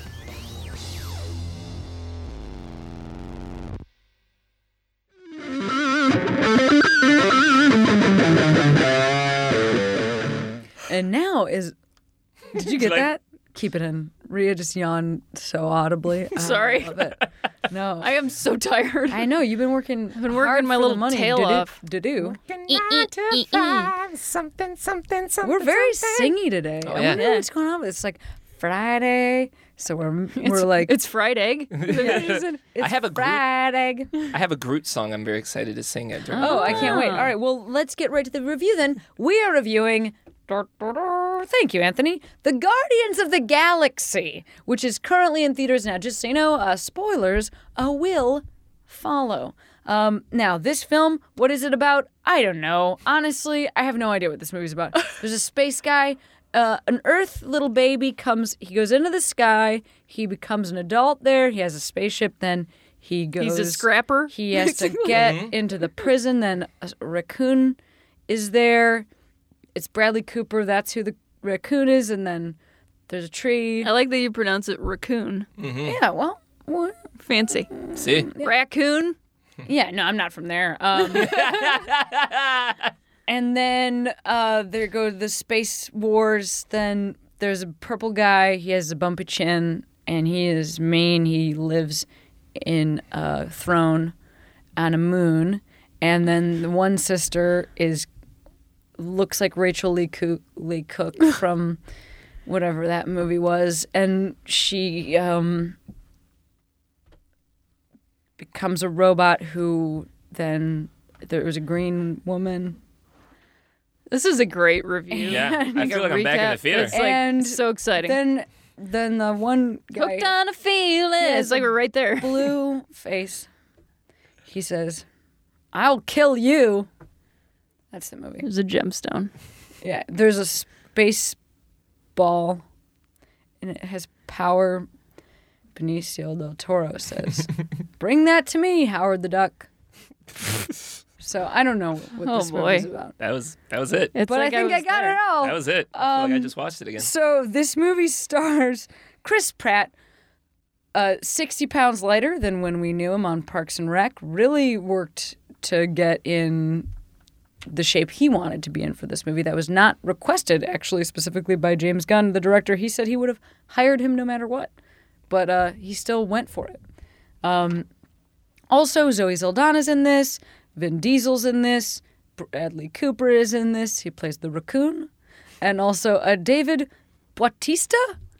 And now is... Did you get that? Keep it in. Rhea just yawned so audibly. Sorry. I love it. No. I am so tired. I know. You've been working I've been working my little tail off. To-do. Something. We're very singy today. Oh, I yeah. wonder what's going on. It's like Friday, so we're like... It's fried egg. It's I have a Friday. I have a Groot song I'm very excited to sing it during. Oh, I can't wait. All right, well, let's get right to the review then. We are reviewing... Thank you, Anthony. The Guardians of the Galaxy, which is currently in theaters now. Just so you know, spoilers will follow. Now, this film, what is it about? I don't know. Honestly, I have no idea what this movie's about. There's a space guy. An Earth little baby he goes into the sky. He becomes an adult there. He has a spaceship. Then he goes. He's a scrapper. He has to get into the prison. Then a raccoon is there. It's Bradley Cooper. That's who the raccoon is. And then there's a tree. I like that you pronounce it raccoon. Mm-hmm. Yeah, well, what? Fancy. See? Raccoon? Yeah, no, I'm not from there. And then there go the Space Wars. Then there's a purple guy. He has a bumpy chin, and he is mean. He lives in a throne on a moon. And then the one sister looks like Rachel Lee Cook from whatever that movie was. And she becomes a robot who then... There was a green woman. This is a great review. Yeah, I feel like I'm back in the theater. It's like And so exciting. Then the one guy... Hooked on a feeling. Yeah, it's like we're right there. Blue face. He says, "I'll kill you." That's the movie. There's a gemstone. Yeah, there's a space ball, and it has power. Benicio del Toro says, "Bring that to me, Howard the Duck." So I don't know what this movie's about. That was it. It's But like I think I got it all. That was it. I feel like I just watched it again. So this movie stars Chris Pratt, 60 pounds lighter than when we knew him on Parks and Rec. Really worked to get in the shape he wanted to be in for this movie. That was not requested, actually, specifically by James Gunn, the director. He said he would have hired him no matter what. But he still went for it. Also, Zoe Saldana's in this. Vin Diesel's in this. Bradley Cooper is in this. He plays the raccoon. And also David Bautista?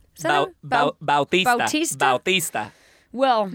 Bautista. Well,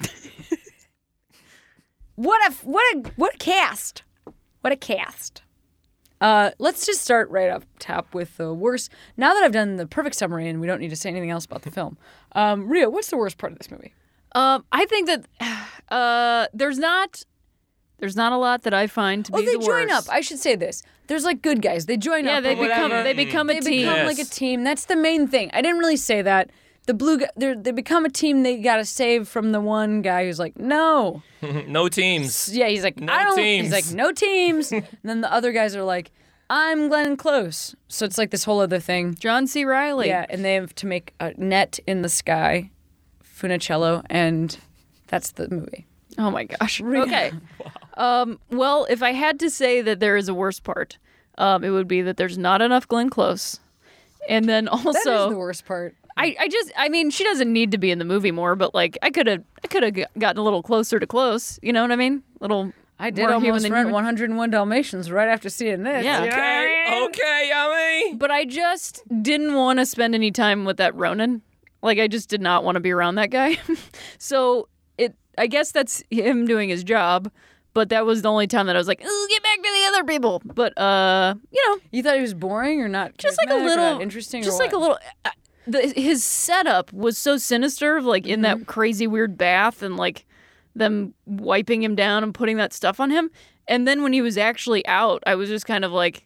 what a cast. What a cast. Let's just start right up top with the worst. Now that I've done the perfect summary and we don't need to say anything else about the film, Rhea, what's the worst part of this movie? I think that there's not a lot that I find to be the worst. They join up. I should say this. There's like good guys. They join up. Yeah, they become a team. They become like a team. That's the main thing. I didn't really say that. The blue guy, they become a team. They got to save from the one guy who's like, no. No teams. Yeah, he's like, no teams. He's like, no teams. And then the other guys are like, I'm Glenn Close. So it's like this whole other thing. John C. Reilly. Yeah, and they have to make a net in the sky, Funicello, and that's the movie. Oh my gosh. Okay. Wow. Well, if I had to say that there is a worst part, it would be that there's not enough Glenn Close. And then also... That is the worst part. I mean, she doesn't need to be in the movie more, but like I could have gotten a little closer to Close. You know what I mean? I did almost rent 101 Dalmatians right after seeing this. Yeah. Okay, yummy. But I just didn't want to spend any time with that Ronan. Like I just did not want to be around that guy. So I guess that's him doing his job. But that was the only time that I was like, "Ooh, get back to the other people." But you thought he was boring or not? Just like a little interesting. Just like a little. His setup was so sinister, like in that crazy weird bath and like them wiping him down and putting that stuff on him. And then when he was actually out, I was just kind of like,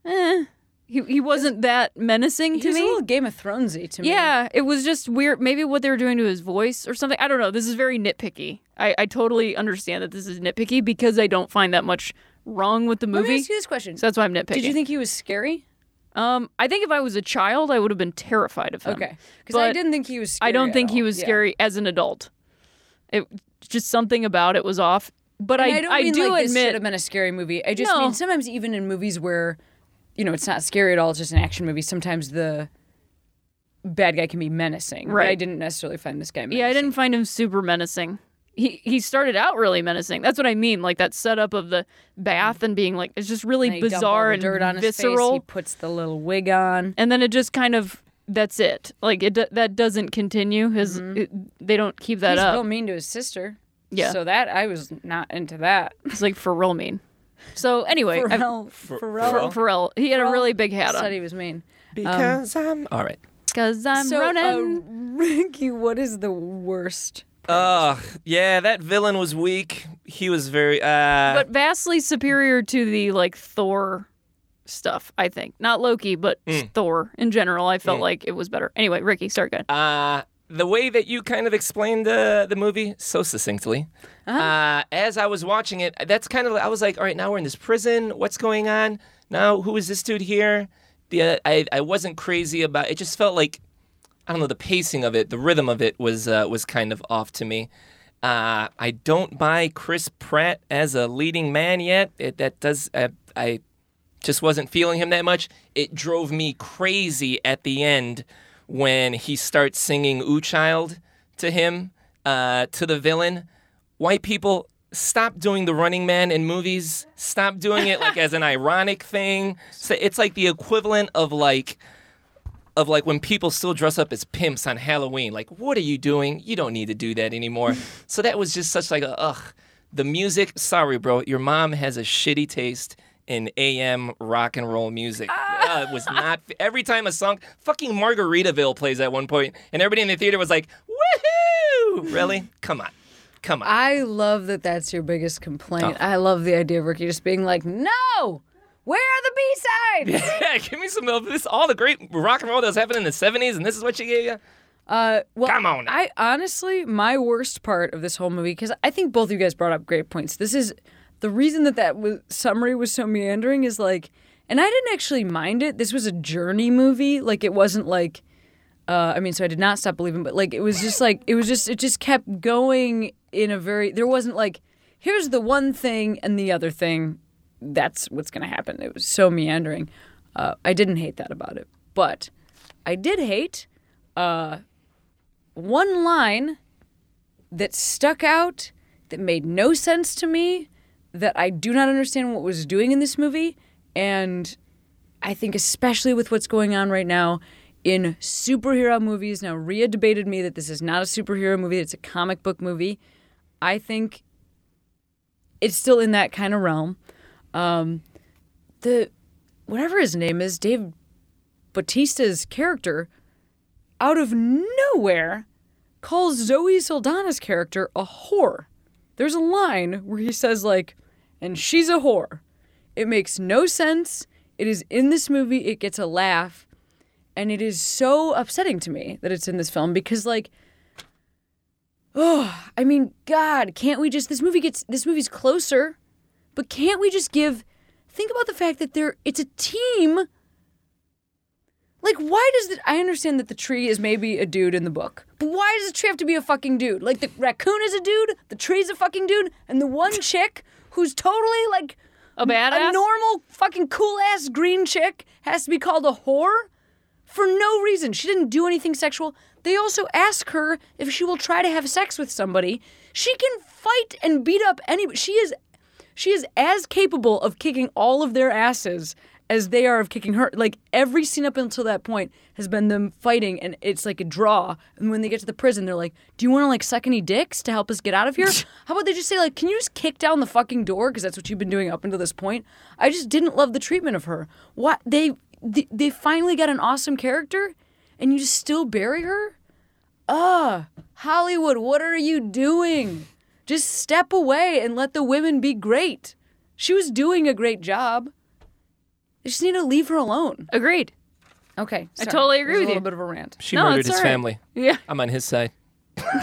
he wasn't that menacing to me. He was a little Game of Thronesy to me. Yeah, it was just weird. Maybe what they were doing to his voice or something. I don't know. This is very nitpicky. I totally understand that this is nitpicky because I don't find that much wrong with the movie. Let me ask you this question. So that's why I'm nitpicking. Did you think he was scary? I think if I was a child, I would have been terrified of him. Okay. Because I didn't think he was scary. I don't think he was scary as an adult. It just something about it was off. But I do admit this should have been a scary movie. I just mean sometimes even in movies where, it's not scary at all, it's just an action movie, sometimes the bad guy can be menacing. Right. But I didn't necessarily find this guy menacing. Yeah, I didn't find him super menacing. He started out really menacing. That's what I mean. Like that setup of the bath and being like, it's just really bizarre and dirt on visceral. His face. He puts the little wig on. And then it just kind of, that's it. Like that doesn't continue. They don't keep that up. He's real mean to his sister. Yeah. So that, I was not into that. It's like for real mean. So anyway. Pharrell. He had a really big hat on. Said he was mean. Because I'm... All right. Because I'm Ronan. Ricky, what is the worst? Yeah, that villain was weak. He was very but vastly superior to the like Thor stuff, I think. Not Loki, but Thor in general. I felt like it was better. Anyway, Ricky, start good. The way that you kind of explained the movie so succinctly, as I was watching it, that's kind of, I was like, all right, now we're in this prison. What's going on? Now, who is this dude here? I wasn't crazy about it. It just felt like, I don't know, the pacing of it, the rhythm of it was kind of off to me. I don't buy Chris Pratt as a leading man yet. I just wasn't feeling him that much. It drove me crazy at the end when he starts singing "Ooh Child" to him, to the villain. White people, stop doing the Running Man in movies. Stop doing it like as an ironic thing. So it's like the equivalent of like when people still dress up as pimps on Halloween. Like, what are you doing? You don't need to do that anymore. So that was just such like the music. Sorry, bro. Your mom has a shitty taste in AM rock and roll music. It was not... Every time a song... Fucking Margaritaville plays at one point, and everybody in the theater was like, woohoo! Really? Come on. I love that that's your biggest complaint. I love the idea of Ricky just being like, no! Where are the B-sides? Yeah, give me some of this. All the great rock and roll that was happening in the 70s, and this is what you gave you? Well, come on now. I honestly, my worst part of this whole movie, because I think both of you guys brought up great points. This is... The reason that summary was so meandering is like, and I didn't actually mind it. This was a journey movie. Like, it wasn't like, so I did not stop believing, but like, it just kept going in a very, there wasn't like, here's the one thing and the other thing. That's what's going to happen. It was so meandering. I didn't hate that about it, but I did hate one line that stuck out that made no sense to me. that I do not understand what was doing in this movie, and I think especially with what's going on right now in superhero movies. Now, Rhea debated me that this is not a superhero movie, it's a comic book movie. I think it's still in that kind of realm. Whatever his name is, Dave Bautista's character, out of nowhere, calls Zoe Saldana's character a whore. There's a line where he says, like, and she's a whore. It makes no sense. It is in this movie. It gets a laugh. And it is so upsetting to me that it's in this film because, like, oh, I mean, God, can't we just, this movie's closer, but can't we just think about the fact that it's a team. Like, why does I understand that the tree is maybe a dude in the book, but why does the tree have to be a fucking dude? Like, the raccoon is a dude, the tree's a fucking dude, and the one chick who's totally, like, a badass? A normal fucking cool-ass green chick has to be called a whore for no reason. She didn't do anything sexual. They also ask her if she will try to have sex with somebody. She can fight and beat up anybody. She is as capable of kicking all of their asses as they are of kicking her. Like, every scene up until that point has been them fighting, and it's like a draw. And when they get to the prison, they're like, do you want to, like, suck any dicks to help us get out of here? How about they just say, like, can you just kick down the fucking door? Because that's what you've been doing up until this point. I just didn't love the treatment of her. What? They finally got an awesome character, and you just still bury her? Hollywood, what are you doing? Just step away and let the women be great. She was doing a great job. They just need to leave her alone. Agreed. Okay. Sorry. I totally agree with you. A little bit of a rant. She murdered his family. Yeah. I'm on his side. But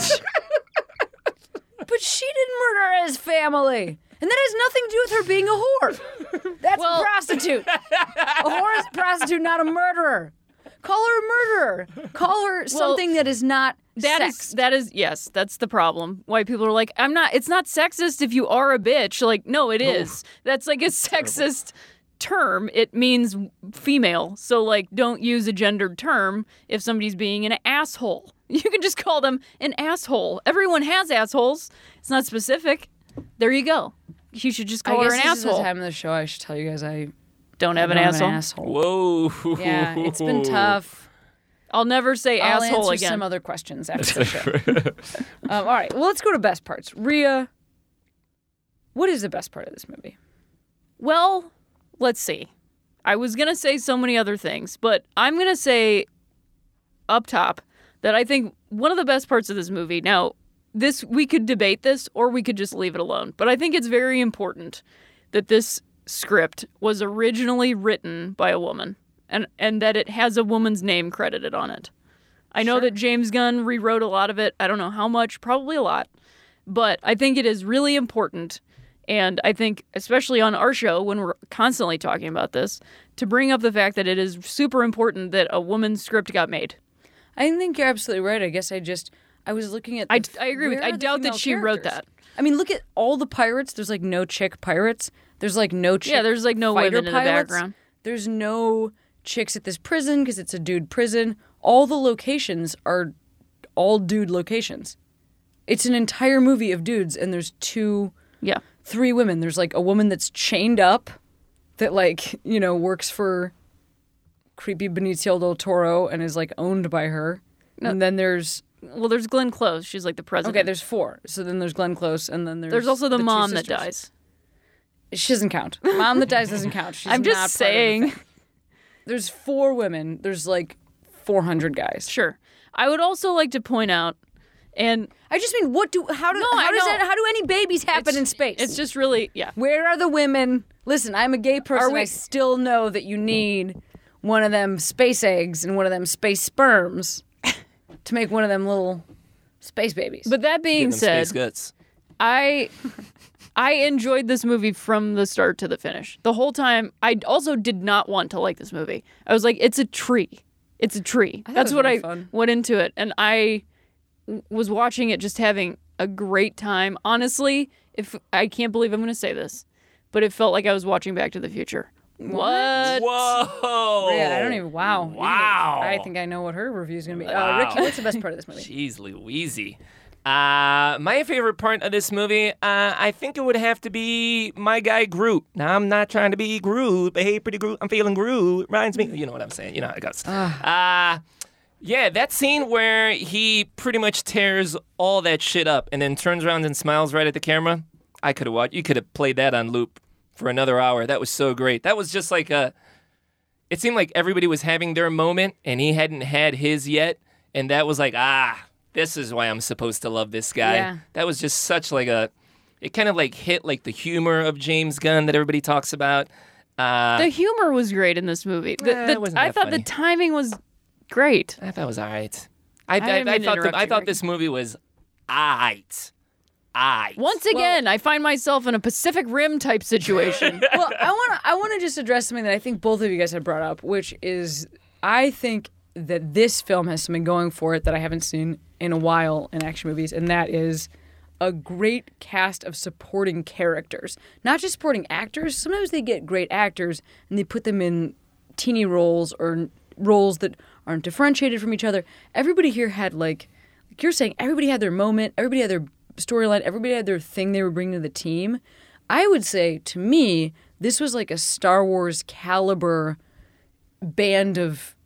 she didn't murder his family. And that has nothing to do with her being a whore. That's a prostitute. A whore is a prostitute, not a murderer. Call her a murderer. Call her something that is not sex. Yes, that's the problem. White people are like, it's not sexist if you are a bitch. Like, no, it is. That's like a sexist term. It means female. So, like, don't use a gendered term if somebody's being an asshole. You can just call them an asshole. Everyone has assholes. It's not specific. There you go. You should just call her an asshole. This is the time of the show I should tell you guys I don't have an asshole. Whoa. Yeah, it's been tough. I'll never say asshole again. I'll answer some other questions after the show. All right, well, let's go to best parts. Rhea, what is the best part of this movie? Well, let's see. I was going to say so many other things, but I'm going to say up top that I think one of the best parts of this movie, now, we could debate this or we could just leave it alone, but I think it's very important that this script was originally written by a woman and that it has a woman's name credited on it. I know that James Gunn rewrote a lot of it. I don't know how much, probably a lot, but I think it is really important. And I think, especially on our show, when we're constantly talking about this, to bring up the fact that it is super important that a woman's script got made. I think you're absolutely right. I guess I was looking at... I agree with you. I doubt that she wrote that. I mean, look at all the pirates. There's, like, no chick pirates. There's, like, no chick there's, like, no women in the background. There's no chicks at this prison because it's a dude prison. All the locations are all dude locations. It's an entire movie of dudes, and there's 3 women. There's, like, a woman that's chained up that, like, you know, works for creepy Benicio del Toro and is, like, owned by her. No. And then there's Glenn Close. She's, like, the president. Okay, there's 4. So then there's Glenn Close, and then there's also the mom that dies. She doesn't count. Mom that dies doesn't count. She's I'm just saying. There's 4 women. There's, like, 400 guys. Sure. I would also like to point out, and I just mean, how do any babies happen in space? It's just really, Where are the women? Listen, I'm a gay person. I still know that you need one of them space eggs and one of them space sperms to make one of them little space babies. But that being said, space guts. I enjoyed this movie from the start to the finish. The whole time, I also did not want to like this movie. I was like, it's a tree. It's a tree. That's what I went into it. And I was watching it just having a great time. Honestly, I can't believe I'm going to say this, but it felt like I was watching Back to the Future. What? Whoa! Yeah, I don't even. Wow. Wow. I think I know what her review is going to be. Ricky, what's the best part of this movie? Jeez Louise. My favorite part of this movie, I think it would have to be my guy Groot. Now, I'm not trying to be Groot, but hey, pretty Groot, I'm feeling Groot. Reminds me, you know what I'm saying. You know how it goes. Yeah, that scene where he pretty much tears all that shit up and then turns around and smiles right at the camera. I could have watched. You could have played that on loop for another hour. That was so great. That was just like it seemed like everybody was having their moment and he hadn't had his yet. And that was like, this is why I'm supposed to love this guy. Yeah. That was just such like it kind of like hit like the humor of James Gunn that everybody talks about. The humor was great in this movie. I thought the timing was great. I thought it was all right. I thought this movie was all right. Once again, I find myself in a Pacific Rim type situation. Well, I want to just address something that I think both of you guys have brought up, which is I think that this film has something going for it that I haven't seen in a while in action movies, and that is a great cast of supporting characters. Not just supporting actors. Sometimes they get great actors and they put them in teeny roles or roles that aren't differentiated from each other. Everybody here had, like you're saying, everybody had their moment, everybody had their storyline, everybody had their thing they were bringing to the team. I would say, to me, this was like a Star Wars caliber band of,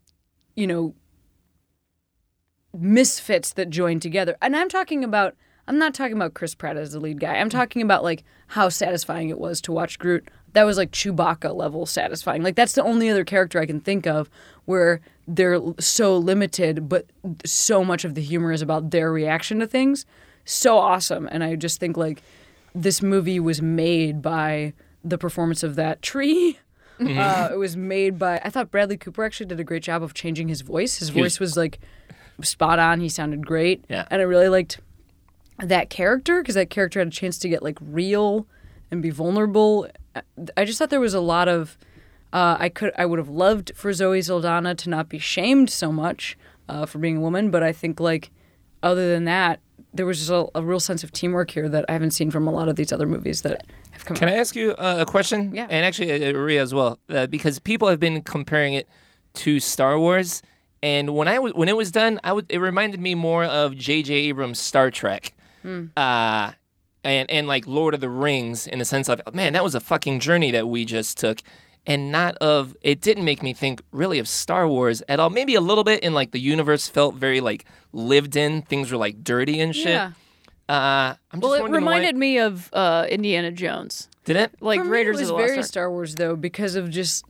misfits that joined together. And I'm not talking about Chris Pratt as the lead guy. I'm talking about like how satisfying it was to watch Groot. That was like Chewbacca level satisfying. Like that's the only other character I can think of where they're so limited, but so much of the humor is about their reaction to things. So awesome. And I just think like this movie was made by the performance of that tree. It was made by, I thought Bradley Cooper actually did a great job of changing his voice. His voice was like spot on. He sounded great. Yeah. And I really liked that character because that character had a chance to get like real and be vulnerable. I just thought there was a lot of, I would have loved for Zoe Saldana to not be shamed so much for being a woman. But I think like other than that, there was just a real sense of teamwork here that I haven't seen from a lot of these other movies that have come out. Can I ask you a question? Yeah. And actually, Rhea as well, because people have been comparing it to Star Wars. And when it was done, it reminded me more of J.J. Abrams' Star Trek. And like Lord of the Rings in the sense of, man, that was a fucking journey that we just took. And it didn't make me think really of Star Wars at all. Maybe a little bit in like the universe felt very like lived in. Things were like dirty and shit. Yeah. It reminded me of Indiana Jones. Did it? Like Raiders of the Lost Ark. It was very Star Wars though because of just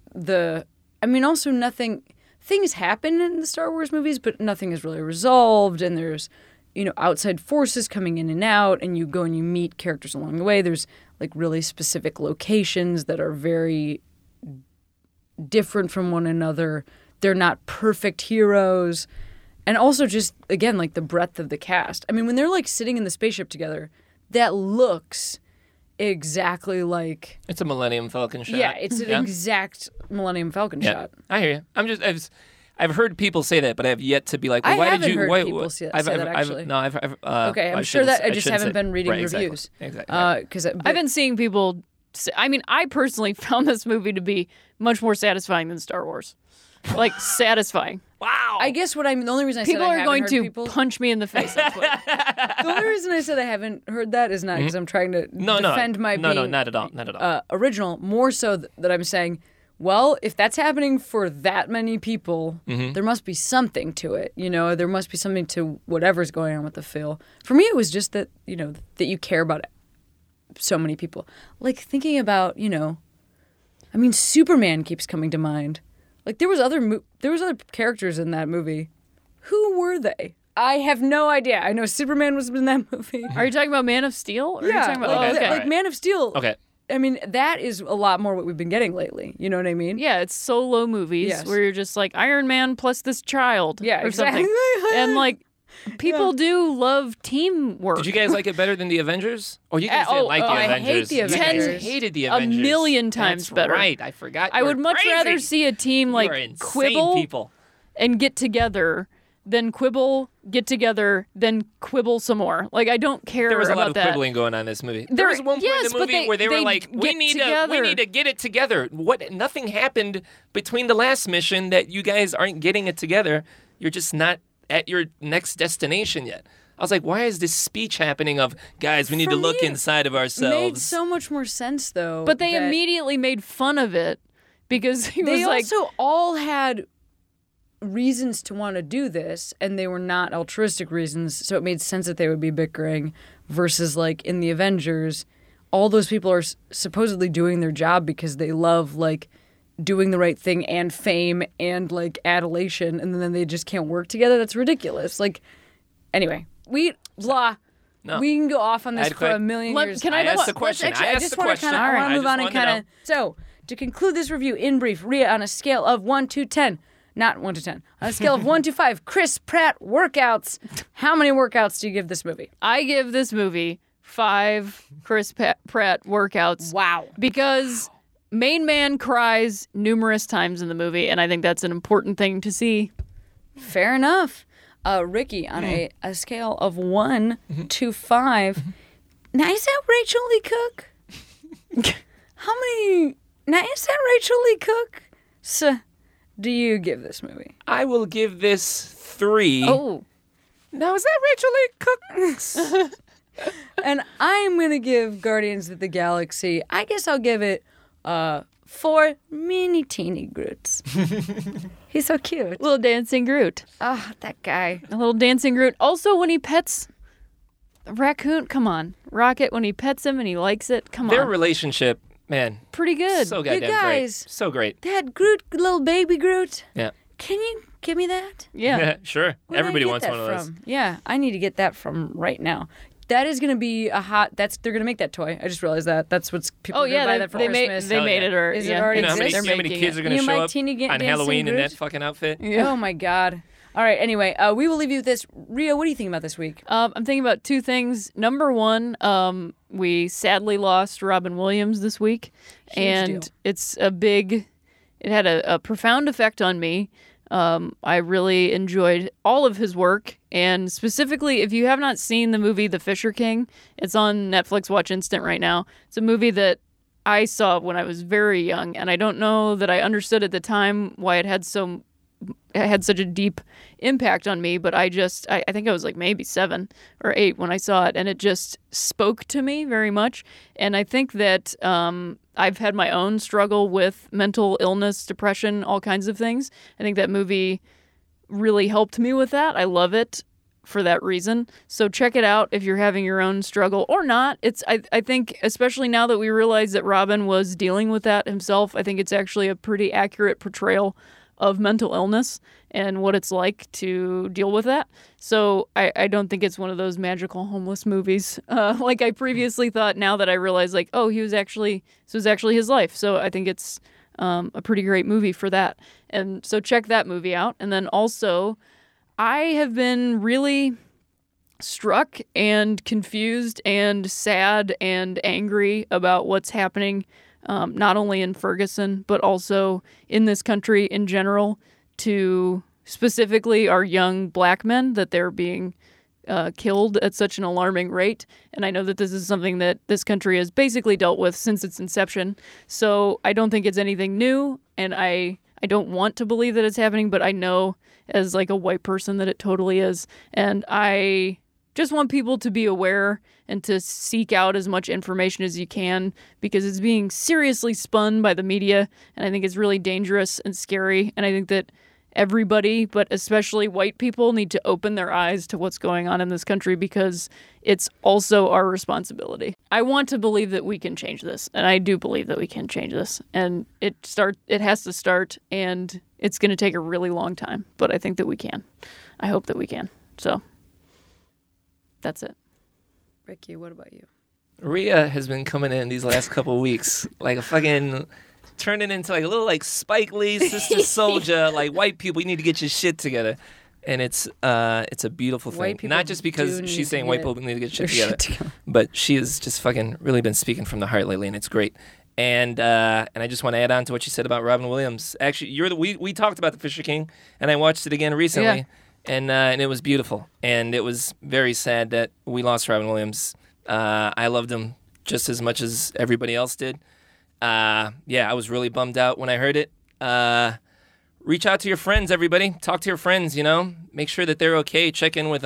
also things happen in the Star Wars movies, but nothing is really resolved and there's outside forces coming in and out, and you go and you meet characters along the way. There's like really specific locations that are very different from one another. They're not perfect heroes. And also just, again, like the breadth of the cast. I mean, when they're like sitting in the spaceship together, that looks exactly like... It's a Millennium Falcon shot. Yeah, it's an exact Millennium Falcon shot. I hear you. I've heard people say that, but I have yet to be like, well, why did you... heard people say that, actually. Okay, I'm sure that I just haven't been reading reviews. Exactly. I've been seeing people... I personally found this movie to be much more satisfying than Star Wars. Like, satisfying. Wow. I guess the only reason I said I haven't heard people... punch me in the face on Twitter. The only reason I said I haven't heard that is not because I'm trying to defend my being... No, not at all. Original. More so that I'm saying, well, if that's happening for that many people, there must be something to it. There must be something to whatever's going on with the film. For me, it was just that, that you care about so many people. Like, thinking about, Superman keeps coming to mind. Like, there was other characters in that movie. Who were they? I have no idea. I know Superman was in that movie. Are you talking about Man of Steel? Or yeah, are you talking about, like Man of Steel. Okay. I mean, that is a lot more what we've been getting lately. You know what I mean? Yeah, it's solo movies where you're just like Iron Man plus this child or exactly. something. And like, people do love teamwork. Did you guys like it better than the Avengers? Or you guys didn't like the Avengers? I hate the Avengers. You guys hated the Avengers. A million times That's better. Right, I forgot. I would much rather see a team like quibble people. And get together than get together, then quibble some more. Like, I don't care about that. There was a lot of quibbling going on in this movie. There was one point in the movie where they were like, we need to get it together. Nothing happened between the last mission that you guys aren't getting it together. You're just not at your next destination yet. I was like, why is this speech happening of, guys, we need to look inside of ourselves? It made so much more sense, though. But they immediately made fun of it because they also all had reasons to want to do this, and they were not altruistic reasons, so it made sense that they would be bickering versus, like, in the Avengers, all those people are supposedly doing their job because they love, like, doing the right thing and fame and, like, adulation, and then they just can't work together. That's ridiculous. Like, anyway, we can go off on this for a million years. Can I ask the question? I just want to move on and kind of... So, to conclude this review, in brief, Rhea, on a scale of 1 to 10, not 1 to 10, on a scale of 1 to 5, Chris Pratt workouts, how many workouts do you give this movie? I give this movie 5 Chris Pratt workouts. Wow. Because main man cries numerous times in the movie, and I think that's an important thing to see. Fair enough. Ricky, on a scale of 1 to 5, now is that Rachel Lee Cook? How many... Now is that Rachel Lee Cook? So, do you give this movie? I will give this 3. Oh. Now is that Rachel Lee Cook? And I'm going to give Guardians of the Galaxy, I guess I'll give it 4 mini teeny Groots. He's so cute. Little dancing Groot. Oh, that guy. A little dancing Groot. Also, when he pets the raccoon, come on. Rocket, when he pets him and he likes it, come on. Their relationship, man. Pretty good. So goddamn you guys, great. So great. That Groot, little baby Groot. Yeah. Can you give me that? Yeah. Sure. Everybody wants one of those. Yeah, I need to get that from right now. That is going to be a hot... they're going to make that toy. I just realized that. That's what's... People are going to buy that for Christmas. They made it. Or, is it already how many kids are going to show up on Halloween in that fucking outfit? Yeah. Oh, my God. All right, anyway, we will leave you with this. Rio, what are you thinking about this week? I'm thinking about 2 things. Number 1, we sadly lost Robin Williams this week. Huge deal. It's it had a profound effect on me. I really enjoyed all of his work, and specifically, if you have not seen the movie The Fisher King, it's on Netflix Watch Instant right now. It's a movie that I saw when I was very young, and I don't know that I understood at the time why it had such a deep impact on me, but I think I was like maybe 7 or 8 when I saw it, and it just spoke to me very much. And I think that I've had my own struggle with mental illness, depression, all kinds of things. I think that movie really helped me with that. I love it for that reason. So check it out if you're having your own struggle or not. I think, especially now that we realize that Robin was dealing with that himself, I think it's actually a pretty accurate portrayal of mental illness and what it's like to deal with that. So I don't think it's one of those magical homeless movies like I previously thought. Now that I realize, like, oh, this was actually his life. So I think it's a pretty great movie for that. And so check that movie out. And then also, I have been really struck and confused and sad and angry about what's happening not only in Ferguson, but also in this country in general, to specifically our young black men, that they're being killed at such an alarming rate. And I know that this is something that this country has basically dealt with since its inception. So I don't think it's anything new, and I don't want to believe that it's happening, but I know as like a white person that it totally is. And I just want people to be aware and to seek out as much information as you can, because it's being seriously spun by the media, and I think it's really dangerous and scary. And I think that everybody, but especially white people, need to open their eyes to what's going on in this country, because it's also our responsibility. I want to believe that we can change this, and I do believe that we can change this. And it has to start, and it's going to take a really long time, but I think that we can. I hope that we can. So that's it. Ricky, what about you? Rhea has been coming in these last couple of weeks like a fucking turning into like a little like Spike Lee, Sister Souljah, like white people, you need to get your shit together. And it's a beautiful thing. Not just because she's saying white people need to get shit together, but she has just fucking really been speaking from the heart lately, and it's great. And I just want to add on to what you said about Robin Williams. Actually, we talked about The Fisher King, and I watched it again recently. Yeah. And it was beautiful, and it was very sad that we lost Robin Williams. I loved him just as much as everybody else did. I was really bummed out when I heard it. Reach out to your friends, everybody. Talk to your friends, make sure that they're okay. Check in with them.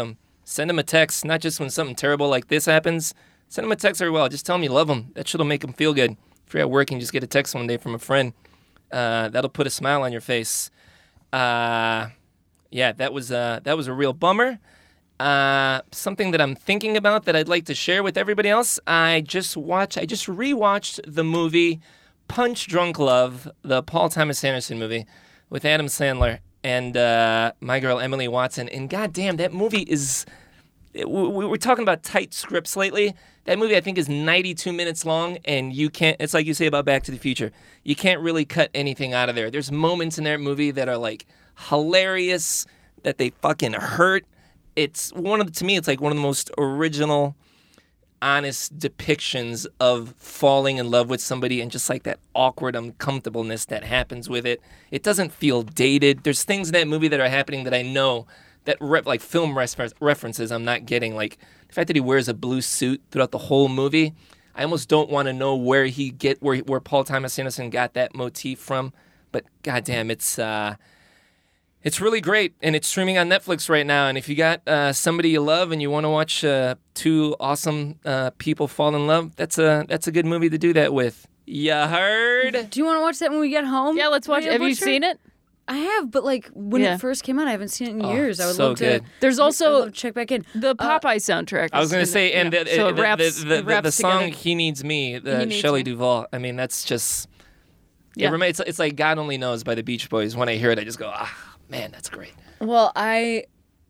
send them a text, not just when something terrible like this happens. Send them a text every while. Just tell them you love them. That shit'll make them feel good. If you're at work and just get a text one day from a friend, that'll put a smile on your face. Yeah, that was a real bummer. Something that I'm thinking about that I'd like to share with everybody else. I just rewatched the movie Punch Drunk Love, the Paul Thomas Anderson movie with Adam Sandler and my girl Emily Watson. And goddamn, that movie is. We're talking about tight scripts lately. That movie, I think, is 92 minutes long, and you can't. It's like you say about Back to the Future. You can't really cut anything out of there. There's moments in that movie that are like hilarious, that they fucking hurt. To me, it's like one of the most original, honest depictions of falling in love with somebody and just like that awkward uncomfortableness that happens with it. It doesn't feel dated. There's things in that movie that are happening that I know that like film references I'm not getting. Like the fact that he wears a blue suit throughout the whole movie. I almost don't want to know where Paul Thomas Anderson got that motif from. But goddamn, it's really great, and it's streaming on Netflix right now. And if you got somebody you love and you want to watch two awesome people fall in love, that's a good movie to do that with. Ya heard? Do you want to watch that when we get home? Yeah, let's watch it. Have you seen it? I have, but like when it first came out, I haven't seen it in years. I would love to. There's also check back in the Popeye soundtrack. I was going to say, and the song together. "He Needs Me," Shelley Duvall. I mean, that's just. Yeah. It's like God Only Knows by the Beach Boys. When I hear it, I just go, man, that's great. Well, I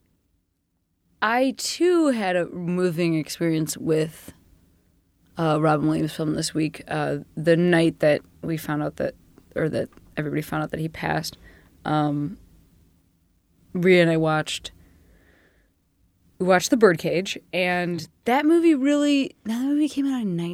too had a moving experience with Robin Williams' film this week. The night that we found out that everybody found out that he passed. Rhea and I watched The Birdcage, and that movie came out in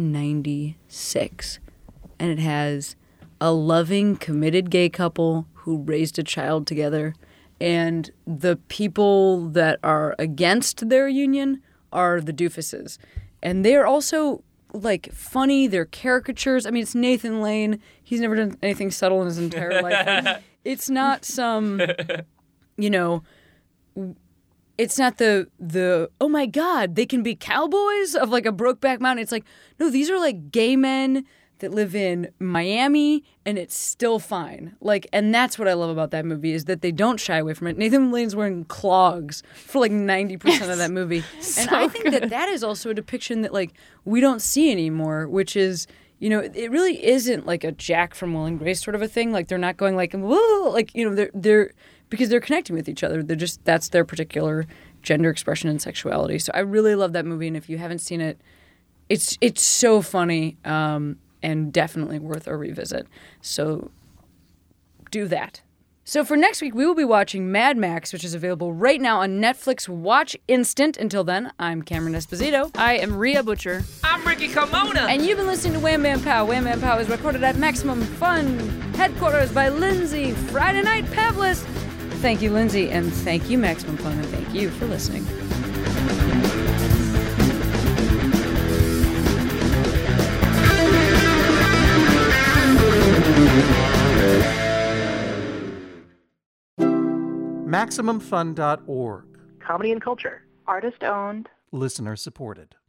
1996, and it has a loving, committed gay couple who raised a child together, and the people that are against their union are the doofuses, and they're also like funny. They're caricatures. I mean, it's Nathan Lane. He's never done anything subtle in his entire life. It's not some, it's not the oh my God, they can be cowboys of like a Brokeback Mountain. It's like, no, these are like gay men that live in Miami, and it's still fine. Like, and that's what I love about that movie is that they don't shy away from it. Nathan Lane's wearing clogs for like 90% of that movie. And I think that is also a depiction that like we don't see anymore, which is, it really isn't like a Jack from Will and Grace sort of a thing. Like they're not going like, whoa, like, they're because they're connecting with each other. They're just, that's their particular gender expression and sexuality. So I really love that movie. And if you haven't seen it, it's so funny. And definitely worth a revisit. So do that. So for next week, we will be watching Mad Max, which is available right now on Netflix Watch Instant. Until then, I'm Cameron Esposito. I am Rhea Butcher. I'm Ricky Carmona. And you've been listening to Wham Bam Pow. Wham Bam Pow is recorded at Maximum Fun headquarters by Lindsay Friday Night Pavlis. Thank you, Lindsay, and thank you, Maximum Fun, and thank you for listening. MaximumFun.org. Comedy and culture. Artist owned. Listener supported.